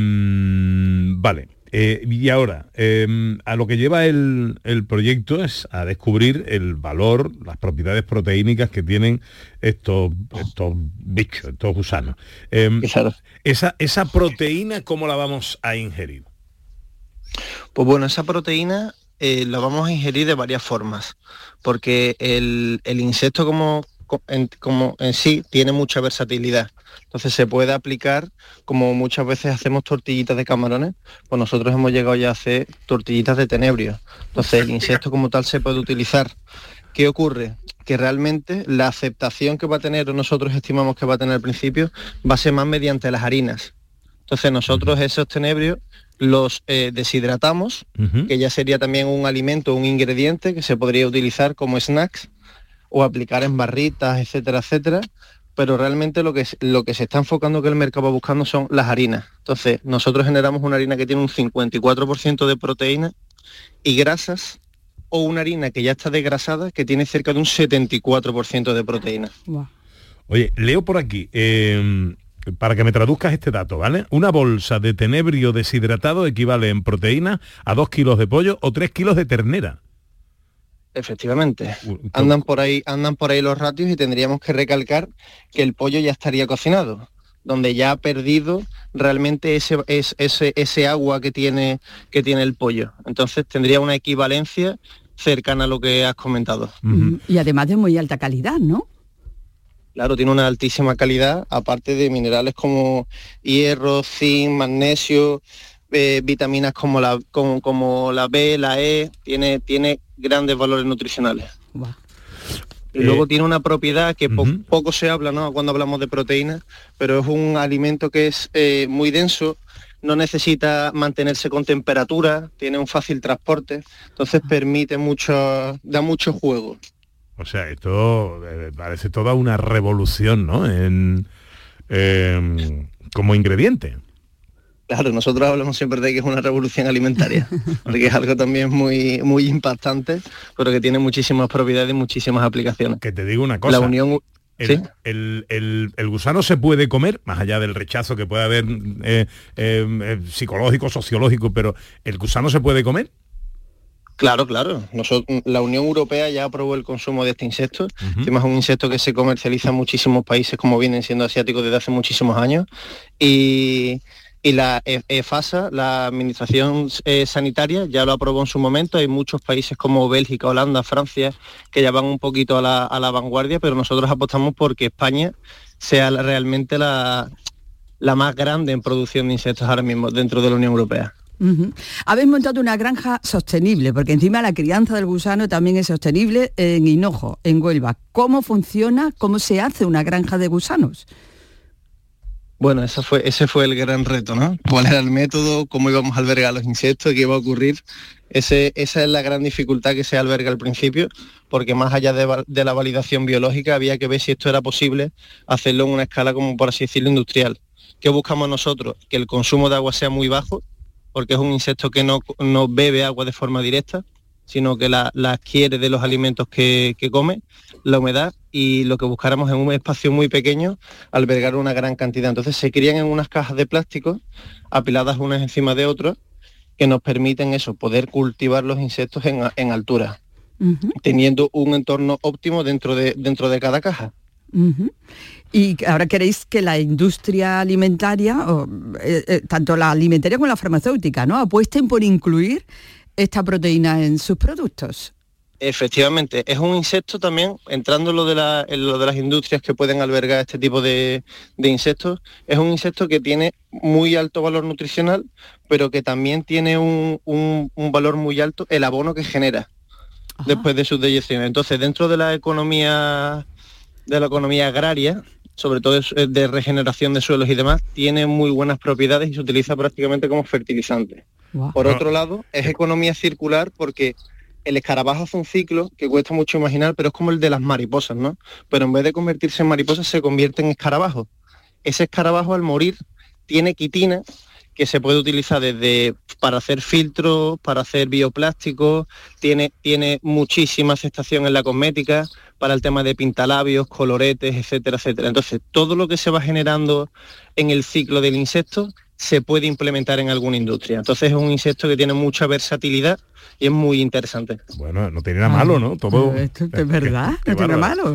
Speaker 5: vale. Eh, y ahora, eh, a lo que lleva el, el proyecto es a descubrir el valor, las propiedades proteínicas que tienen estos, estos bichos, estos gusanos. Eh,
Speaker 15: claro.
Speaker 5: esa, esa proteína, ¿cómo la vamos a ingerir?
Speaker 15: Pues bueno, esa proteína eh, la vamos a ingerir de varias formas, porque el, el insecto como en, como en sí tiene mucha versatilidad. Entonces se puede aplicar, como muchas veces hacemos tortillitas de camarones, pues nosotros hemos llegado ya a hacer tortillitas de tenebrio. Entonces el insecto como tal se puede utilizar. ¿Qué ocurre? Que realmente la aceptación que va a tener, o nosotros estimamos que va a tener al principio, va a ser más mediante las harinas. Entonces nosotros esos tenebrios los eh, deshidratamos,
Speaker 5: Uh-huh.
Speaker 15: que ya sería también un alimento, un ingrediente que se podría utilizar como snacks o aplicar en barritas, etcétera, etcétera. Pero realmente lo que, lo que se está enfocando, que el mercado va buscando, son las harinas. Entonces nosotros generamos una harina que tiene un cincuenta y cuatro por ciento de proteína y grasas, o una harina que ya está desgrasada que tiene cerca de un setenta y cuatro por ciento de proteína.
Speaker 7: Wow.
Speaker 5: Oye, leo por aquí, eh, para que me traduzcas este dato, ¿vale? Una bolsa de tenebrio deshidratado equivale en proteína a dos kilos de pollo o tres kilos de ternera.
Speaker 15: Efectivamente. Andan por ahí, andan por ahí los ratios y tendríamos que recalcar que el pollo ya estaría cocinado, donde ya ha perdido realmente ese, ese, ese, ese agua que tiene, que tiene el pollo. Entonces tendría una equivalencia cercana a lo que has comentado.
Speaker 7: Uh-huh. Y además de muy alta calidad, ¿no?
Speaker 15: Claro, tiene una altísima calidad, aparte de minerales como hierro, zinc, magnesio, eh, vitaminas como la, como, como la B, la E, tiene, tiene grandes valores nutricionales.
Speaker 7: Wow.
Speaker 15: Y luego eh, tiene una propiedad que po
Speaker 5: uh-huh.
Speaker 15: poco se habla, ¿no?, cuando hablamos de proteínas, pero es un alimento que es eh, muy denso, no necesita mantenerse con temperatura, tiene un fácil transporte, entonces permite mucho, da mucho juego.
Speaker 5: O sea, esto eh, parece toda una revolución, ¿no? En, eh, como ingrediente.
Speaker 15: Claro, nosotros hablamos siempre de que es una revolución alimentaria, porque es algo también muy, muy impactante, pero que tiene muchísimas propiedades y muchísimas aplicaciones.
Speaker 5: Que te digo una cosa.
Speaker 15: La unión...
Speaker 5: El,
Speaker 15: ¿Sí?
Speaker 5: el, el, el gusano se puede comer, más allá del rechazo que puede haber eh, eh, psicológico, sociológico, pero ¿el gusano se puede comer?
Speaker 15: Claro, claro. Nosotros, la Unión Europea ya aprobó el consumo de este insecto. Uh-huh. Encima es un insecto que se comercializa en muchísimos países, como vienen siendo asiáticos desde hace muchísimos años. Y, y la EFSA, la Administración eh, Sanitaria, ya lo aprobó en su momento. Hay muchos países como Bélgica, Holanda, Francia, que ya van un poquito a la, a la vanguardia, pero nosotros apostamos porque España sea la, realmente la, la más grande en producción de insectos ahora mismo dentro de la Unión Europea.
Speaker 7: Uh-huh. Habéis montado una granja sostenible, porque encima la crianza del gusano también es sostenible en Hinojo, en Huelva. ¿Cómo funciona, cómo se hace una granja de gusanos?
Speaker 15: Bueno, ese fue, ese fue el gran reto, ¿no? ¿Cuál era el método? ¿Cómo íbamos a albergar los insectos? ¿Qué iba a ocurrir? Ese, esa es la gran dificultad que se alberga al principio, porque más allá de, de la validación biológica había que ver si esto era posible hacerlo en una escala, como por así decirlo, industrial. ¿Qué buscamos nosotros? Que el consumo de agua sea muy bajo, porque es un insecto que no, no bebe agua de forma directa, sino que la, la adquiere de los alimentos que, que come, la humedad, y lo que buscáramos en un espacio muy pequeño, albergar una gran cantidad. Entonces se crían en unas cajas de plástico, apiladas unas encima de otras, que nos permiten eso, poder cultivar los insectos en, en altura, uh-huh. teniendo un entorno óptimo dentro de, dentro de cada caja.
Speaker 7: Uh-huh. Y ahora queréis que la industria alimentaria, o, eh, eh, tanto la alimentaria como la farmacéutica, ¿no?, apuesten por incluir esta proteína en sus productos.
Speaker 15: Efectivamente, es un insecto también, entrando en lo de, la, en lo de las industrias que pueden albergar este tipo de, de insectos, es un insecto que tiene muy alto valor nutricional, pero que también tiene un, un, un valor muy alto el abono que genera. Ajá. Después de sus deyecciones. Entonces, dentro de la economía de la economía agraria, sobre todo de regeneración de suelos y demás, tiene muy buenas propiedades y se utiliza prácticamente como fertilizante. Wow. Por otro lado, es economía circular porque el escarabajo hace un ciclo que cuesta mucho imaginar, pero es como el de las mariposas, ¿no? Pero en vez de convertirse en mariposas, se convierte en escarabajo. Ese escarabajo, al morir, tiene quitina, que se puede utilizar desde para hacer filtros, para hacer bioplásticos, tiene, tiene muchísima aceptación en la cosmética, para el tema de pintalabios, coloretes, etcétera, etcétera. Entonces, todo lo que se va generando en el ciclo del insecto se puede implementar en alguna industria. Entonces es un insecto que tiene mucha versatilidad y es muy interesante.
Speaker 5: Bueno, no tiene nada malo, ¿no? Todo.
Speaker 7: Esto es verdad, no tiene malo.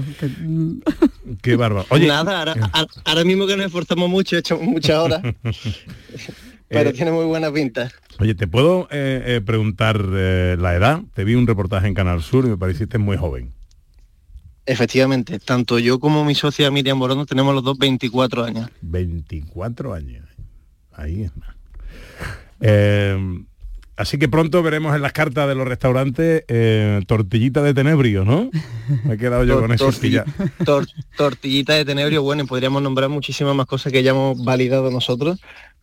Speaker 5: Qué bárbaro. Oye,
Speaker 15: nada, ahora, ahora mismo que nos esforzamos mucho, echamos muchas horas, pero eh, tiene muy buena pinta.
Speaker 5: Oye, ¿te puedo eh, eh, preguntar eh, la edad? Te vi un reportaje en Canal Sur y me pareciste muy joven.
Speaker 15: Efectivamente, tanto yo como mi socia Miriam Borondo tenemos los dos veinticuatro años.
Speaker 5: veinticuatro años. Ahí es más. Eh, así que pronto veremos en las cartas de los restaurantes eh, tortillita de tenebrio, ¿no? Me he quedado yo con eso.
Speaker 15: Tortilla, tor, tortillita de tenebrio, bueno, y podríamos nombrar muchísimas más cosas que ya hemos validado nosotros,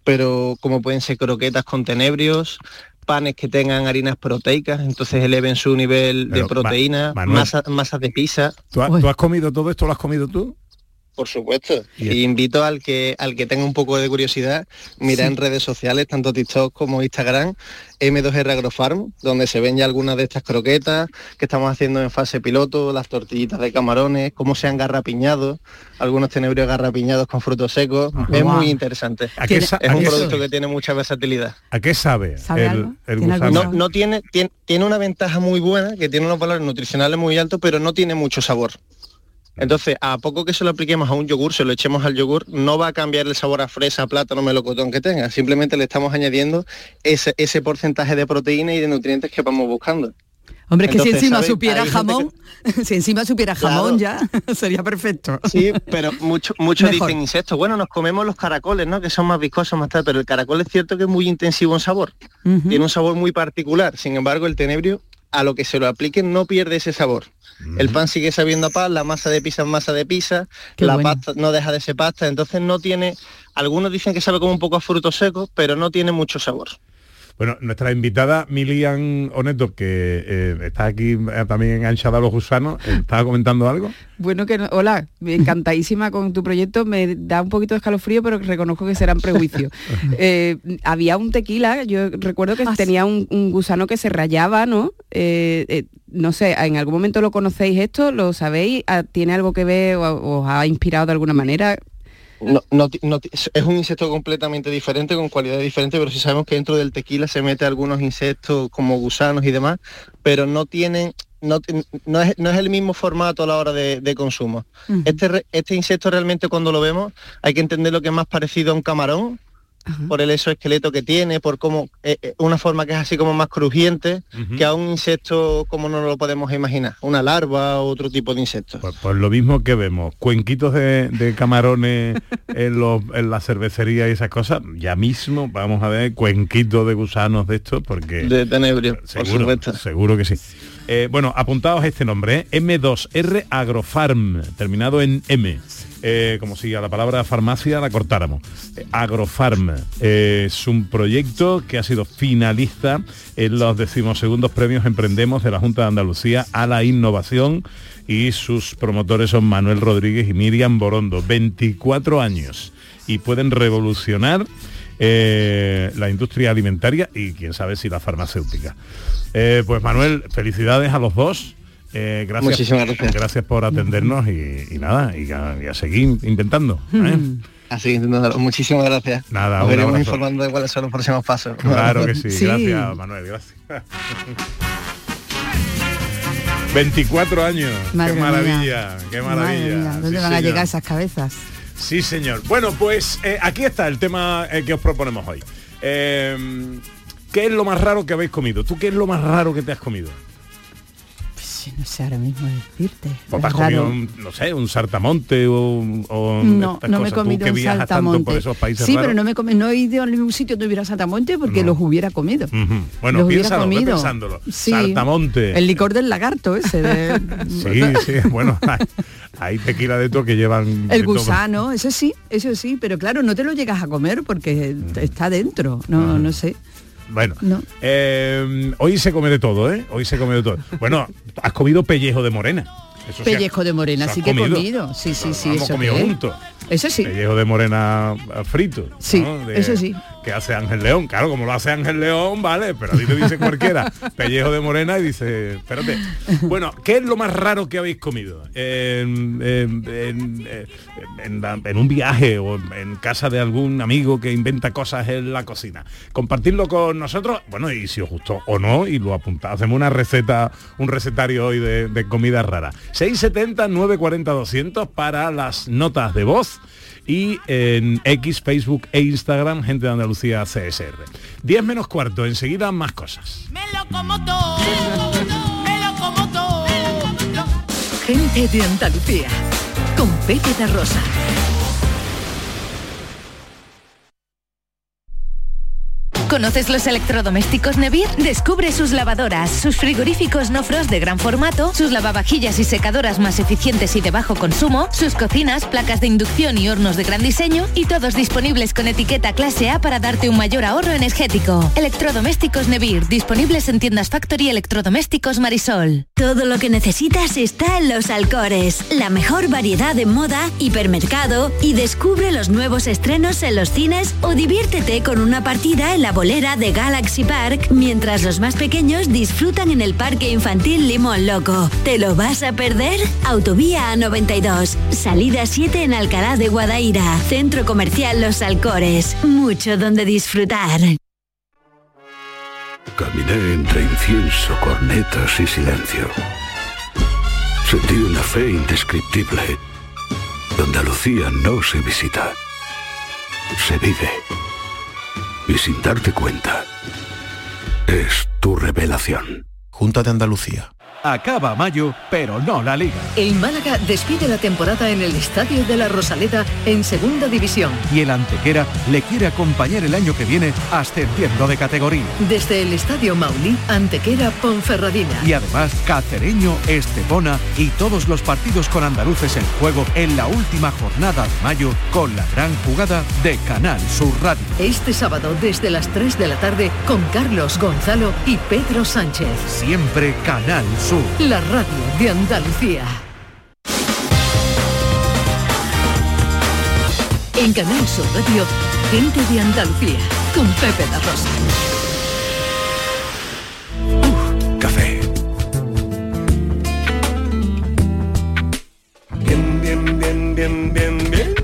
Speaker 15: pero como pueden ser croquetas con tenebrios, panes que tengan harinas proteicas, entonces eleven su nivel
Speaker 5: Pero,
Speaker 15: de proteína,
Speaker 5: Ma- Manuel,
Speaker 15: masa, masas de pizza.
Speaker 5: ¿Tú, ha- tú has comido todo esto? ¿Lo has comido tú?
Speaker 15: Por supuesto. Y invito al que al que tenga un poco de curiosidad, mira
Speaker 5: Sí.
Speaker 15: en redes sociales, tanto TikTok como Instagram, eme dos erre Agrofarm, donde se ven ya algunas de estas croquetas que estamos haciendo en fase piloto, las tortillitas de camarones, cómo se han garrapiñado, algunos tenebrios garrapiñados con frutos secos.
Speaker 5: Ajá.
Speaker 15: Es
Speaker 5: Guau.
Speaker 15: muy interesante.
Speaker 5: ¿A qué sa-
Speaker 15: es
Speaker 5: a
Speaker 15: un
Speaker 5: qué
Speaker 15: producto
Speaker 5: sabe?
Speaker 15: que tiene mucha versatilidad.
Speaker 5: ¿A qué sabe,
Speaker 15: ¿Sabe
Speaker 5: el,
Speaker 15: algo?
Speaker 5: el
Speaker 15: ¿Tiene algún
Speaker 5: gusano?
Speaker 15: No, no tiene, tiene, tiene una ventaja muy buena, que tiene unos valores nutricionales muy altos, pero no tiene mucho sabor. Entonces, a poco que se lo apliquemos a un yogur, se lo echemos al yogur, no va a cambiar el sabor a fresa, plátano, melocotón que tenga. Simplemente le estamos añadiendo ese, ese porcentaje de proteína y de nutrientes que vamos buscando.
Speaker 7: Hombre, es que
Speaker 15: Entonces,
Speaker 7: si encima
Speaker 15: ¿sabes?
Speaker 7: supiera
Speaker 15: Hay gente
Speaker 7: jamón, si encima supiera jamón ya, sería perfecto.
Speaker 15: Sí, pero mucho- muchos
Speaker 7: Mejor.
Speaker 15: dicen insectos. Bueno, nos comemos los caracoles, ¿no? Que son más viscosos, más tal, pero el caracol es cierto que es muy intensivo en sabor.
Speaker 7: Ujú.
Speaker 15: Tiene un sabor muy particular. Sin embargo, el tenebrio, a lo que se lo apliquen, no pierde ese sabor. El pan sigue sabiendo a pan, la masa de pizza es masa de pizza,
Speaker 7: Qué
Speaker 15: la
Speaker 7: bueno.
Speaker 15: pasta no deja de ser pasta, entonces no tiene, algunos dicen que sabe como un poco a frutos secos, pero no tiene mucho sabor.
Speaker 5: Bueno, nuestra invitada Milian Oneto, que eh, está aquí eh, también enganchada a los gusanos, eh, ¿estaba comentando algo?
Speaker 14: Bueno, que no- hola, encantadísima con tu proyecto, me da un poquito de escalofrío, pero reconozco que serán prejuicios. Eh, había un tequila, yo recuerdo que tenía un, un gusano que se rayaba, ¿no? Eh, eh, no sé, ¿en algún momento lo conocéis esto? ¿Lo sabéis? ¿Ah, ¿Tiene algo que ver o os ha inspirado de alguna manera?
Speaker 15: No, no ti- no ti- es un insecto completamente diferente, con cualidades diferentes, pero sí sabemos que dentro del tequila se mete algunos insectos como gusanos y demás, pero no tienen, no, ti- no, es, no es el mismo formato a la hora de, de consumo.
Speaker 7: Ujú.
Speaker 15: Este, re- este insecto realmente cuando lo vemos hay que entender lo que es más parecido a un camarón, por el exoesqueleto que tiene, por cómo eh, eh, una forma que es así como más crujiente,
Speaker 5: Ujú.
Speaker 15: que a un insecto como no lo podemos imaginar, una larva o otro tipo de insecto.
Speaker 5: Pues, pues lo mismo que vemos, cuenquitos de, de camarones en, los, en la cervecería y esas cosas, ya mismo vamos a ver cuenquitos de gusanos de estos, porque...
Speaker 15: De tenebrio, por
Speaker 5: seguro,
Speaker 15: supuesto.
Speaker 5: seguro que sí. Eh, bueno, apuntaos este nombre, ¿eh? eme dos erre Agrofarm, terminado en M. Eh, como si a la palabra farmacia la cortáramos. Eh, Agrofarm eh, es un proyecto que ha sido finalista en los decimosegundos premios Emprendemos de la Junta de Andalucía a la innovación, y sus promotores son Manuel Rodríguez y Miriam Borondo, veinticuatro años, y pueden revolucionar eh, la industria alimentaria y quién sabe si la farmacéutica. Eh, pues Manuel, felicidades a los dos. Eh, gracias,
Speaker 15: Muchísimas gracias.
Speaker 5: gracias por atendernos y, y nada, y a, y a seguir inventando. ¿eh?
Speaker 15: Así, no, muchísimas gracias.
Speaker 5: Nada,
Speaker 15: Nos
Speaker 5: un
Speaker 15: veremos
Speaker 5: abrazo.
Speaker 15: informando de cuáles son los próximos pasos.
Speaker 5: Claro que sí, gracias Manuel, gracias. veinticuatro años,
Speaker 7: Madre
Speaker 5: qué
Speaker 7: mía.
Speaker 5: maravilla, qué maravilla.
Speaker 7: Madre mía, ¿dónde
Speaker 5: Sí,
Speaker 7: van a
Speaker 5: señor.
Speaker 7: llegar esas cabezas?
Speaker 5: Sí, señor. Bueno, pues eh, aquí está el tema eh, que os proponemos hoy. Eh, ¿Qué es lo más raro que habéis comido? ¿Tú qué es lo más raro que te has comido?
Speaker 7: Pues no sé ahora mismo decirte.
Speaker 5: Pues te has
Speaker 7: Es raro.
Speaker 5: comido, un, no sé, un saltamonte o, o
Speaker 7: No,
Speaker 5: estas
Speaker 7: no me he
Speaker 5: cosas. Tú
Speaker 7: comido
Speaker 5: que
Speaker 7: un
Speaker 5: viajas tanto
Speaker 7: saltamonte.
Speaker 5: por esos países
Speaker 7: Sí,
Speaker 5: raros.
Speaker 7: pero no me he comi- no he ido a ningún sitio donde hubiera saltamonte porque los hubiera comido.
Speaker 5: Ujú. Bueno,
Speaker 7: los hubiera
Speaker 5: piénsalo, ve
Speaker 7: comido.
Speaker 5: pensándolo.
Speaker 7: Sí.
Speaker 5: Saltamonte.
Speaker 7: El licor del lagarto ese. de-
Speaker 5: Sí, sí, bueno, hay, hay tequila de todo que llevan... de
Speaker 7: El
Speaker 5: todo.
Speaker 7: gusano, eso sí, eso sí, pero claro, no te lo llegas a comer porque está dentro, no, no sé.
Speaker 5: Bueno,
Speaker 7: No.
Speaker 5: eh, hoy se come de todo, ¿eh? Hoy se come de todo. Bueno, has comido pellejo de morena. Eso sí,
Speaker 7: Pellejo de morena,
Speaker 5: ¿se
Speaker 7: sí
Speaker 5: has
Speaker 7: que he
Speaker 5: comido?
Speaker 7: comido. Sí, sí, sí.
Speaker 5: Hemos
Speaker 7: eso
Speaker 5: comido
Speaker 7: qué es.
Speaker 5: juntos.
Speaker 7: Eso sí.
Speaker 5: Pellejo de morena frito.
Speaker 7: Sí,
Speaker 5: ¿no? De-
Speaker 7: eso sí.
Speaker 5: Que hace Ángel León. Claro, como lo hace Ángel León, vale, pero a ti te dice cualquiera. Pellejo de morena y dice, espérate. Bueno, ¿qué es lo más raro que habéis comido? En, en- en- en la- en un viaje o en casa de algún amigo que inventa cosas en la cocina. Compartirlo con nosotros, bueno, y si os gustó o no, y lo apuntamos. Hacemos una receta, un recetario hoy de, de comida rara. seis setenta, nueve cuarenta, doscientos para las notas de voz. Y en X, Facebook e Instagram, Gente de Andalucía C S R. diez menos cuarto, enseguida más cosas.
Speaker 2: Gente de Andalucía, con Pepe de Rosa.
Speaker 16: ¿Conoces los electrodomésticos Nevir? Descubre sus lavadoras, sus frigoríficos no frost de gran formato, sus lavavajillas y secadoras más eficientes y de bajo consumo, sus cocinas, placas de inducción y hornos de gran diseño, y todos disponibles con etiqueta clase A para darte un mayor ahorro energético. Electrodomésticos Nevir, disponibles en tiendas Factory Electrodomésticos Marisol.
Speaker 17: Todo lo que necesitas está en Los Alcores, la mejor variedad de moda, hipermercado, y descubre los nuevos estrenos en los cines o diviértete con una partida en la bolera de Galaxy Park mientras los más pequeños disfrutan en el parque infantil Limón Loco. ¿Te lo vas a perder? Autovía A noventa y dos, salida siete en Alcalá de Guadaira, Centro Comercial Los Alcores. Mucho donde disfrutar.
Speaker 12: Caminé entre incienso, cornetas y silencio. Sentí una fe indescriptible. Andalucía no se visita, se vive. Y sin darte cuenta, es tu revelación.
Speaker 3: Junta de Andalucía. Acaba mayo, pero no la Liga.
Speaker 2: El Málaga despide la temporada en el Estadio de la Rosaleda en Segunda División.
Speaker 3: Y el Antequera le quiere acompañar el año que viene ascendiendo de categoría.
Speaker 2: Desde el Estadio Maulí, Antequera, Ponferradina.
Speaker 3: Y además, Cacereño, Estepona y todos los partidos con andaluces en juego en la última jornada de mayo con la gran jugada de Canal Sur Radio.
Speaker 2: Este sábado desde las tres de la tarde con Carlos Gonzalo y Pedro Sánchez.
Speaker 3: Siempre Canal Sur.
Speaker 2: La radio de Andalucía. En Canal Sur Radio, gente de Andalucía, con Pepe La Rosa.
Speaker 3: Uh, café.
Speaker 6: Bien, bien, bien, bien, bien, bien.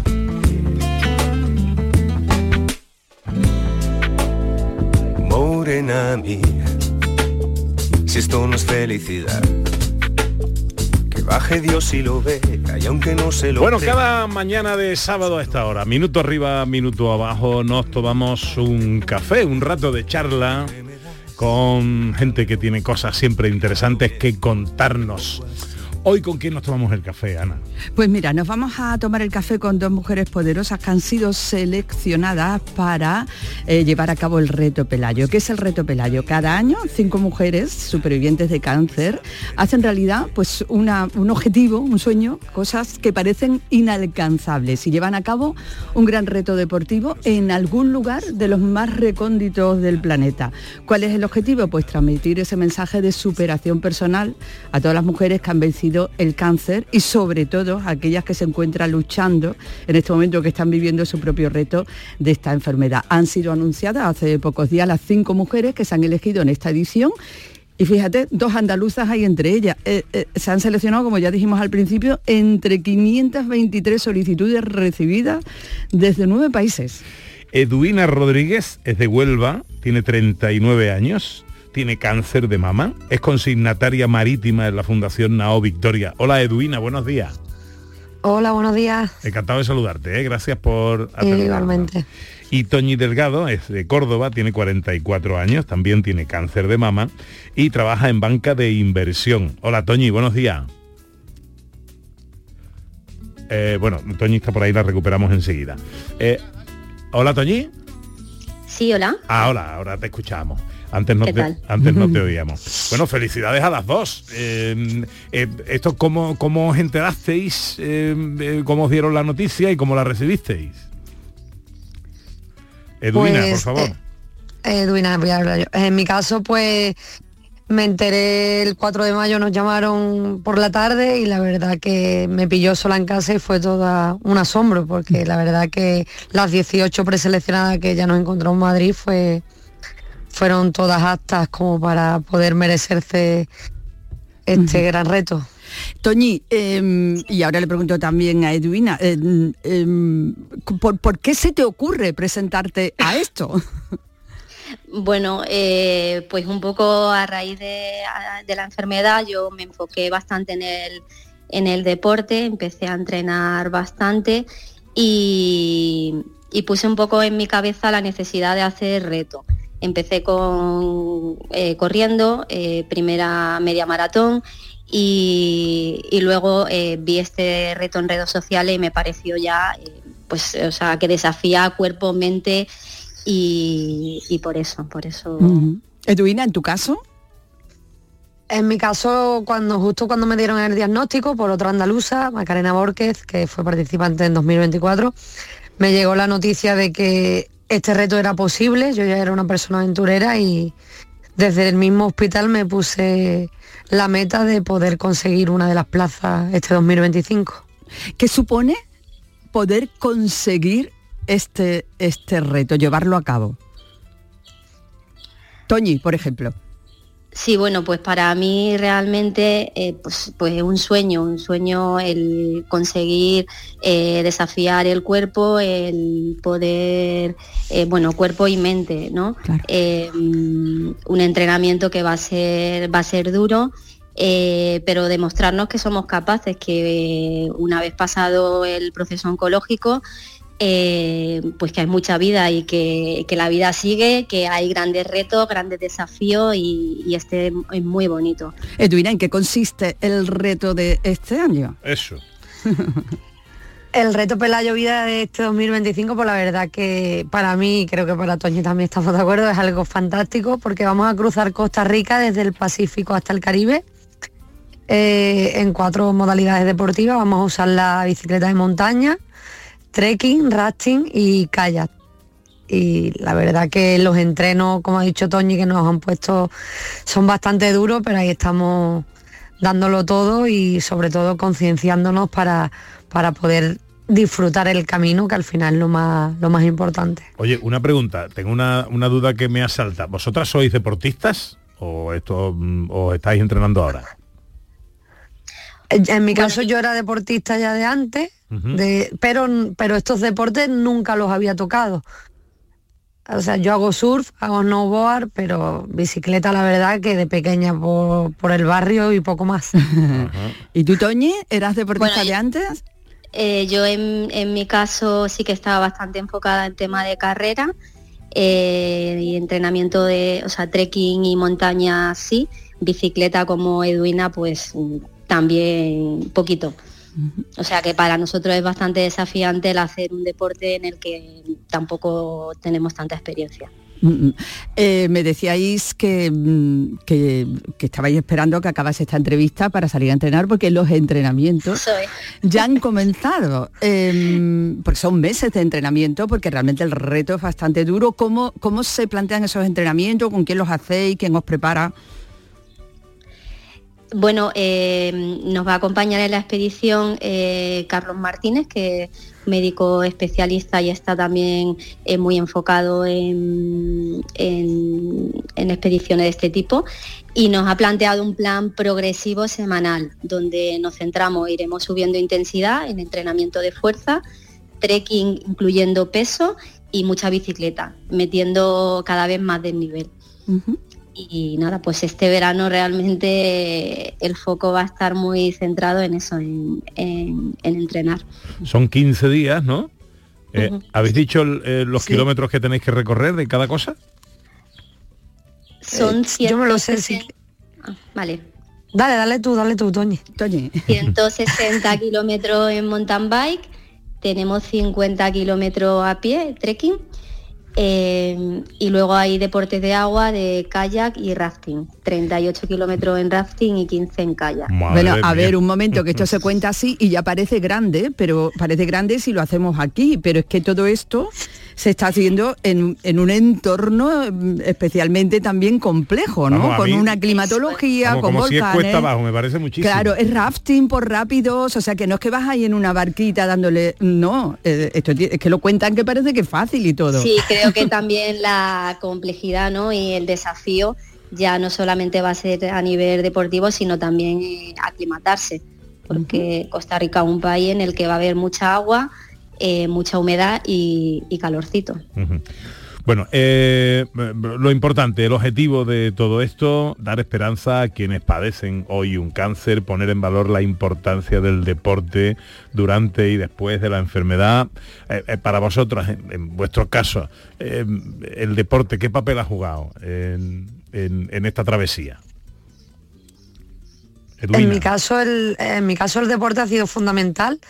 Speaker 6: Morena mía, si esto no es felicidad, que baje Dios y lo vea, y aunque no se lo
Speaker 5: Bueno,
Speaker 6: crea.
Speaker 5: cada mañana de sábado a esta hora, minuto arriba, minuto abajo, nos tomamos un café, un rato de charla con gente que tiene cosas siempre interesantes que contarnos. Hoy, ¿con quién nos tomamos el café, Ana?
Speaker 7: Pues mira, nos vamos a tomar el café con dos mujeres poderosas que han sido seleccionadas para eh, llevar a cabo el reto Pelayo. ¿Qué es el reto Pelayo? Cada año, cinco mujeres supervivientes de cáncer hacen realidad pues una, un objetivo, un sueño, cosas que parecen inalcanzables y llevan a cabo un gran reto deportivo en algún lugar de los más recónditos del planeta. ¿Cuál es el objetivo? Pues transmitir ese mensaje de superación personal a todas las mujeres que han vencido el cáncer y sobre todo a aquellas que se encuentran luchando en este momento, que están viviendo su propio reto de esta enfermedad. Han sido anunciadas hace pocos días las cinco mujeres que se han elegido en esta edición. Y fíjate, dos andaluzas hay entre ellas. Eh, eh, se han seleccionado, como ya dijimos al principio, entre quinientas veintitrés solicitudes recibidas desde nueve países.
Speaker 5: Edwina Rodríguez es de Huelva, tiene treinta y nueve años, tiene cáncer de mama, es consignataria marítima de la Fundación Nao Victoria. Hola Edwina, buenos días.
Speaker 18: Hola, buenos días.
Speaker 5: Encantado de saludarte, ¿eh? Gracias por atendernos.
Speaker 18: Igualmente.
Speaker 5: Y Toñi Delgado es de Córdoba, tiene cuarenta y cuatro años, también tiene cáncer de mama y trabaja en banca de inversión. Hola Toñi, buenos días. Eh, bueno, Toñi está por ahí, la recuperamos enseguida. Eh, hola Toñi.
Speaker 19: Sí, hola.
Speaker 5: Ah, hola, ahora te escuchamos. Antes no,
Speaker 19: ¿Qué
Speaker 5: te,
Speaker 19: tal?
Speaker 5: antes no te oíamos. Bueno, felicidades a las dos. Eh, eh, esto, ¿cómo, ¿Cómo os enterasteis? Eh, eh, ¿Cómo os dieron la noticia y cómo la recibisteis? Edwina,
Speaker 18: Pues,
Speaker 5: por favor.
Speaker 18: Eh, Edwina, voy a hablar yo. En mi caso, pues me enteré el cuatro de mayo, nos llamaron por la tarde y la verdad que me pilló sola en casa y fue todo un asombro, porque la verdad que las dieciocho preseleccionadas que ya nos encontró en Madrid fue... fueron todas aptas como para poder merecerse este uh-huh. gran reto.
Speaker 7: Toñi, eh, y ahora le pregunto también a Edwina, eh, eh, ¿por, ¿por qué se te ocurre presentarte a esto?
Speaker 19: Bueno, eh, pues un poco a raíz de, de la enfermedad yo me enfoqué bastante en el, en el deporte, empecé a entrenar bastante y, y puse un poco en mi cabeza la necesidad de hacer reto. Empecé con eh, corriendo, eh, primera media maratón y, y luego eh, vi este reto en redes sociales y me pareció ya, eh, pues, o sea, que desafía cuerpo, mente y, y por eso, por eso...
Speaker 7: Uh-huh. Edwina, ¿en tu caso?
Speaker 18: En mi caso, cuando justo cuando me dieron el diagnóstico por otra andaluza, Macarena Borquez, que fue participante en dos mil veinticuatro, me llegó la noticia de que este reto era posible. Yo ya era una persona aventurera y desde el mismo hospital me puse la meta de poder conseguir una de las plazas este dos mil veinticinco.
Speaker 7: ¿Qué supone poder conseguir este, este reto, llevarlo a cabo? Toñi, por ejemplo.
Speaker 19: Sí, bueno, pues para mí realmente eh, pues, pues un sueño, un sueño el conseguir eh, desafiar el cuerpo, el poder, eh, bueno, cuerpo y mente, ¿no? Claro. Eh, un entrenamiento que va a ser, va a ser duro, eh, pero demostrarnos que somos capaces, que eh, una vez pasado el proceso oncológico, Eh, pues que hay mucha vida y que, que la vida sigue, que hay grandes retos, grandes desafíos y, y este es muy bonito.
Speaker 7: Edwina, ¿en qué consiste el reto de este año?
Speaker 5: Eso.
Speaker 18: El reto Pelayo Vida de este dos mil veinticinco, pues la verdad que para mí, creo que para Toñi también estamos de acuerdo, es algo fantástico porque vamos a cruzar Costa Rica desde el Pacífico hasta el Caribe. Eh, en cuatro modalidades deportivas. Vamos a usar la bicicleta de montaña, trekking, rafting y kayak. Y la verdad que los entrenos, como ha dicho Toñi, que nos han puesto, son bastante duros, pero ahí estamos dándolo todo y sobre todo concienciándonos para, para poder disfrutar el camino, que al final es lo más, lo más importante.
Speaker 5: Oye, una pregunta, tengo una, una duda que me asalta. ¿Vosotras sois deportistas o esto os estáis entrenando ahora?
Speaker 18: En mi caso yo era deportista ya de antes, uh-huh. de, pero, pero estos deportes nunca los había tocado. O sea, yo hago surf, hago snowboard, pero bicicleta la verdad que de pequeña por, por el barrio y poco más.
Speaker 7: Uh-huh. ¿Y tú, Toñi, eras deportista
Speaker 19: bueno,
Speaker 7: de antes?
Speaker 19: Eh, yo en, en mi caso sí que estaba bastante enfocada en tema de carrera eh, y entrenamiento de, o sea, trekking y montaña sí, bicicleta como Edwina pues también poquito. O sea que para nosotros es bastante desafiante el hacer un deporte en el que tampoco tenemos tanta experiencia.
Speaker 7: Mm, eh, me decíais que, que, que estabais esperando que acabase esta entrevista para salir a entrenar porque los entrenamientos
Speaker 19: Soy.
Speaker 7: ya han comenzado. Eh, porque son meses de entrenamiento, porque realmente el reto es bastante duro. ¿Cómo, cómo se plantean esos entrenamientos? ¿Con quién los hacéis? ¿Quién os prepara?
Speaker 19: Bueno, eh, nos va a acompañar en la expedición eh, Carlos Martínez, que es médico especialista y está también eh, muy enfocado en, en, en expediciones de este tipo, y nos ha planteado un plan progresivo semanal, donde nos centramos, iremos subiendo intensidad en entrenamiento de fuerza, trekking incluyendo peso y mucha bicicleta, metiendo cada vez más desnivel. Uh-huh. Y nada, pues este verano realmente el foco va a estar muy centrado en eso, en, en, en entrenar.
Speaker 5: Son quince días, ¿no? Eh, uh-huh. ¿Habéis dicho eh, los sí. kilómetros que tenéis que recorrer de cada cosa?
Speaker 19: Son
Speaker 18: eh, yo me lo sé, sí.
Speaker 19: Ah, vale.
Speaker 18: Dale, dale tú, dale tú, Toñi.
Speaker 7: Toñi.
Speaker 19: ciento sesenta kilómetros en mountain bike, tenemos cincuenta kilómetros a pie, trekking. Eh, y luego hay deportes de agua, de kayak y rafting, treinta y ocho kilómetros en rafting y quince en kayak.
Speaker 7: Madre bueno, a mía. ver, un momento, que esto se cuenta así y ya parece grande, pero parece grande si lo hacemos aquí, pero es que todo esto se está haciendo en, en un entorno especialmente también complejo, ¿no? Vamos, con mí, una climatología,
Speaker 5: vamos,
Speaker 7: con
Speaker 5: como
Speaker 7: volcanes.
Speaker 5: Si es cuesta abajo, me parece muchísimo.
Speaker 7: Claro, es rafting por rápidos, o sea que no es que vas ahí en una barquita dándole, no, eh, esto es que lo cuentan que parece que es fácil y todo.
Speaker 19: Sí, creo que también la complejidad, ¿no? Y el desafío ya no solamente va a ser a nivel deportivo, sino también eh, aclimatarse, porque uh-huh. Costa Rica es un país en el que va a haber mucha agua, eh, mucha humedad y, y calorcito.
Speaker 5: Uh-huh. Bueno, eh, lo importante, el objetivo de todo esto, dar esperanza a quienes padecen hoy un cáncer, poner en valor la importancia del deporte durante y después de la enfermedad. Eh, eh, para vosotros, en, en vuestro caso, eh, el deporte, ¿qué papel ha jugado en, en, en esta travesía?
Speaker 18: Edwina. En mi caso, el, en mi caso el deporte ha sido fundamental.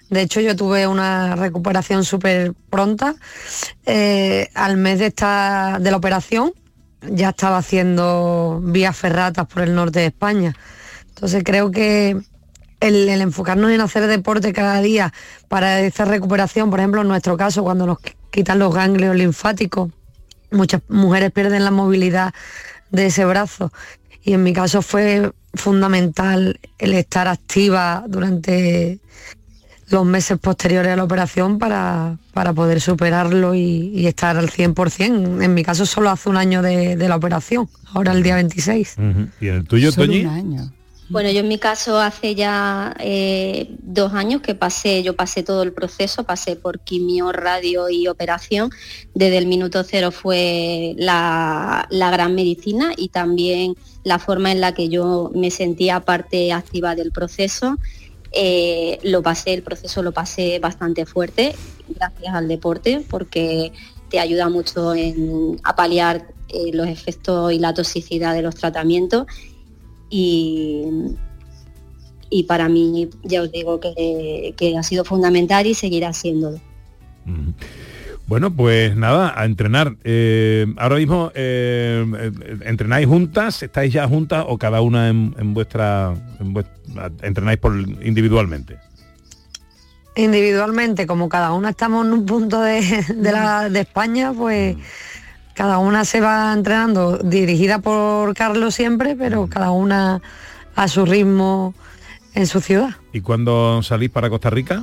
Speaker 18: De hecho, yo tuve una recuperación súper pronta. Eh, al mes de, esta, de la operación ya estaba haciendo vías ferratas por el norte de España. Entonces creo que el, el enfocarnos en hacer deporte cada día para esta recuperación, por ejemplo, en nuestro caso, cuando nos quitan los ganglios linfáticos, muchas mujeres pierden la movilidad de ese brazo. Y en mi caso fue fundamental el estar activa durante los meses posteriores a la operación para, para poder superarlo y, y estar al cien por ciento. En mi caso solo hace un año de, de la operación, ahora el día veintiséis.
Speaker 5: Uh-huh. ¿Y en el tuyo,
Speaker 18: Solo
Speaker 5: Toñi?
Speaker 18: un año.
Speaker 19: Bueno, yo en mi caso hace ya eh, dos años que pasé, yo pasé todo el proceso, pasé por quimio, radio y operación. Desde el minuto cero fue la, la gran medicina y también la forma en la que yo me sentía parte activa del proceso. Eh, lo pasé, el proceso lo pasé bastante fuerte, gracias al deporte, porque te ayuda mucho en, a paliar eh, los efectos y la toxicidad de los tratamientos. Y, y para mí, ya os digo que, que ha sido fundamental y seguirá siéndolo.
Speaker 5: Mm. Bueno, pues nada, a entrenar. Eh, ahora mismo, eh, ¿entrenáis juntas? ¿Estáis ya juntas o cada una en, en vuestra... En vuestra entrenáis por individualmente?
Speaker 18: Individualmente, como cada una estamos en un punto de, de, la, de España, pues cada una se va entrenando, dirigida por Carlos siempre, pero cada una a su ritmo en su ciudad.
Speaker 5: ¿Y cuándo salís para Costa Rica?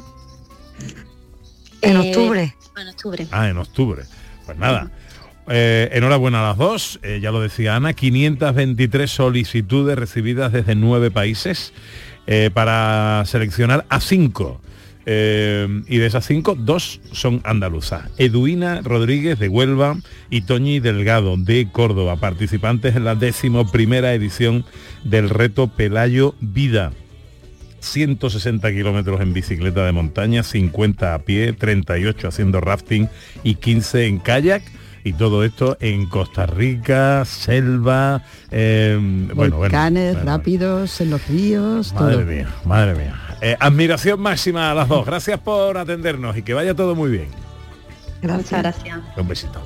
Speaker 18: En
Speaker 19: Eh,
Speaker 18: octubre.
Speaker 19: En octubre.
Speaker 5: Ah, en octubre. Pues nada. Eh, enhorabuena a las dos, eh, ya lo decía Ana, quinientas veintitrés solicitudes recibidas desde nueve países eh, para seleccionar a cinco. Eh, y de esas cinco, dos son andaluzas. Eduina Rodríguez de Huelva y Toñi Delgado de Córdoba, participantes en la décimo primera edición del reto Pelayo Vida. ciento sesenta kilómetros en bicicleta de montaña, cincuenta a pie, treinta y ocho haciendo rafting y quince en kayak. Y todo esto en Costa Rica, selva, eh, bueno,
Speaker 7: volcanes
Speaker 5: bueno, bueno.
Speaker 7: rápidos en los ríos,
Speaker 5: Madre
Speaker 7: todo.
Speaker 5: mía, madre mía. Eh, admiración máxima a las dos. Gracias por atendernos y que vaya todo muy bien.
Speaker 19: Muchas gracias.
Speaker 5: Un besito.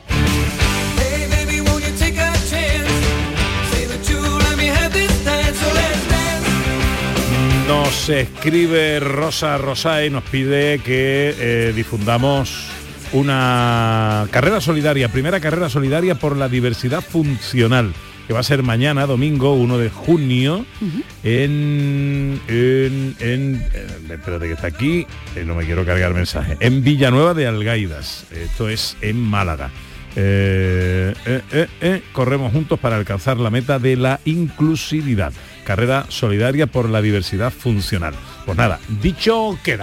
Speaker 5: Nos escribe Rosa Rosa y nos pide que eh, difundamos una carrera solidaria, primera carrera solidaria por la diversidad funcional, que va a ser mañana, domingo, uno de junio, uh-huh. en, en, en, en... Espérate que está aquí, eh, no me quiero cargar mensaje. En Villanueva de Algaidas, esto es en Málaga. Eh, eh, eh, eh, corremos juntos para alcanzar la meta de la inclusividad. Carrera solidaria por la diversidad funcional. Pues nada, dicho queda.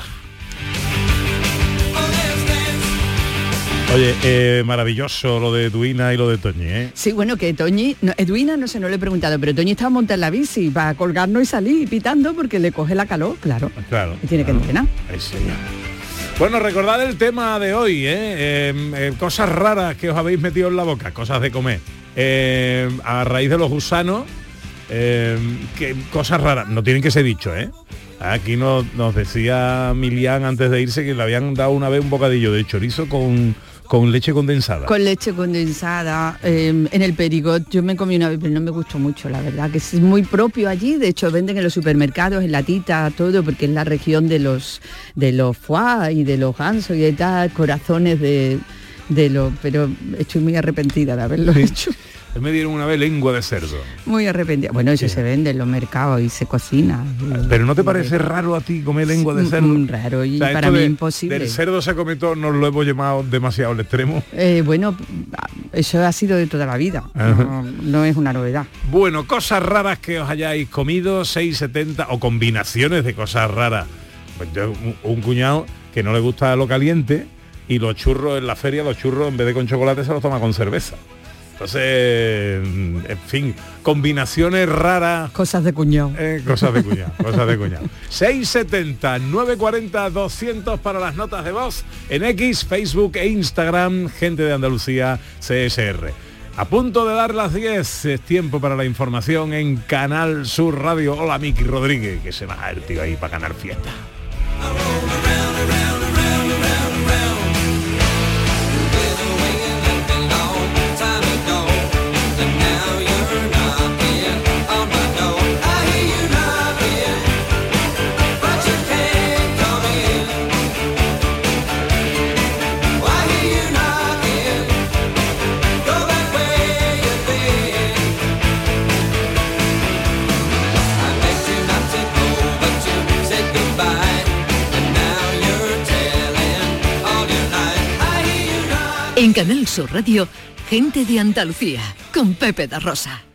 Speaker 5: Oye, eh, maravilloso lo de Eduina y lo de Toñi, ¿eh?
Speaker 7: Sí, bueno, que Toñi, no, Eduina no sé, no le he preguntado, pero Toñi estaba montada en la bici para colgarnos y salir pitando porque le coge la calor, claro.
Speaker 5: Claro.
Speaker 7: Y tiene
Speaker 5: claro.
Speaker 7: que entrenar.
Speaker 5: Ahí sí. Bueno, recordad el tema de hoy, ¿eh? Eh, eh, cosas raras que os habéis metido en la boca, cosas de comer. Eh, a raíz de los gusanos, eh, que, cosas raras, no tienen que ser dicho, ¿eh? Aquí nos, nos decía Milián antes de irse que le habían dado una vez un bocadillo de chorizo con, con leche condensada.
Speaker 7: Con leche condensada, eh, en el Perigot, yo me comí una vez, pero no me gustó mucho, la verdad, que es muy propio allí, de hecho venden en los supermercados, en latita, todo, porque es la región de los de los foie y de los gansos y de tal, corazones de, de los, pero estoy muy arrepentida de haberlo
Speaker 5: sí.
Speaker 7: hecho.
Speaker 5: Me dieron una vez lengua de cerdo.
Speaker 7: Muy arrepentida. Bueno, eso sí. Se vende en los mercados y se cocina.
Speaker 5: Pero ¿no te parece raro a ti comer lengua de cerdo?
Speaker 7: Mm, raro y o sea, para mí de, imposible.
Speaker 5: Del cerdo se come todo, nos lo hemos llevado demasiado al extremo.
Speaker 7: Eh, bueno, eso ha sido de toda la vida. No, no es una novedad.
Speaker 5: Bueno, cosas raras que os hayáis comido, seis setenta o combinaciones de cosas raras. Pues yo, un, un cuñado que no le gusta lo caliente y los churros en la feria, los churros en vez de con chocolate se los toma con cerveza. Entonces, en fin, combinaciones raras.
Speaker 7: Cosas de cuñado.
Speaker 5: Eh, cosas de cuñado, cosas de cuñado. seis setenta, nueve cuarenta, doscientos para las notas de voz en X, Facebook e Instagram, Gente de Andalucía C S R. A punto de dar las diez, es tiempo para la información en Canal Sur Radio. Hola, Miki Rodríguez, que se va el tío ahí para ganar fiesta.
Speaker 2: En Canal Sur Radio, Gente de Andalucía, con Pepe da Rosa.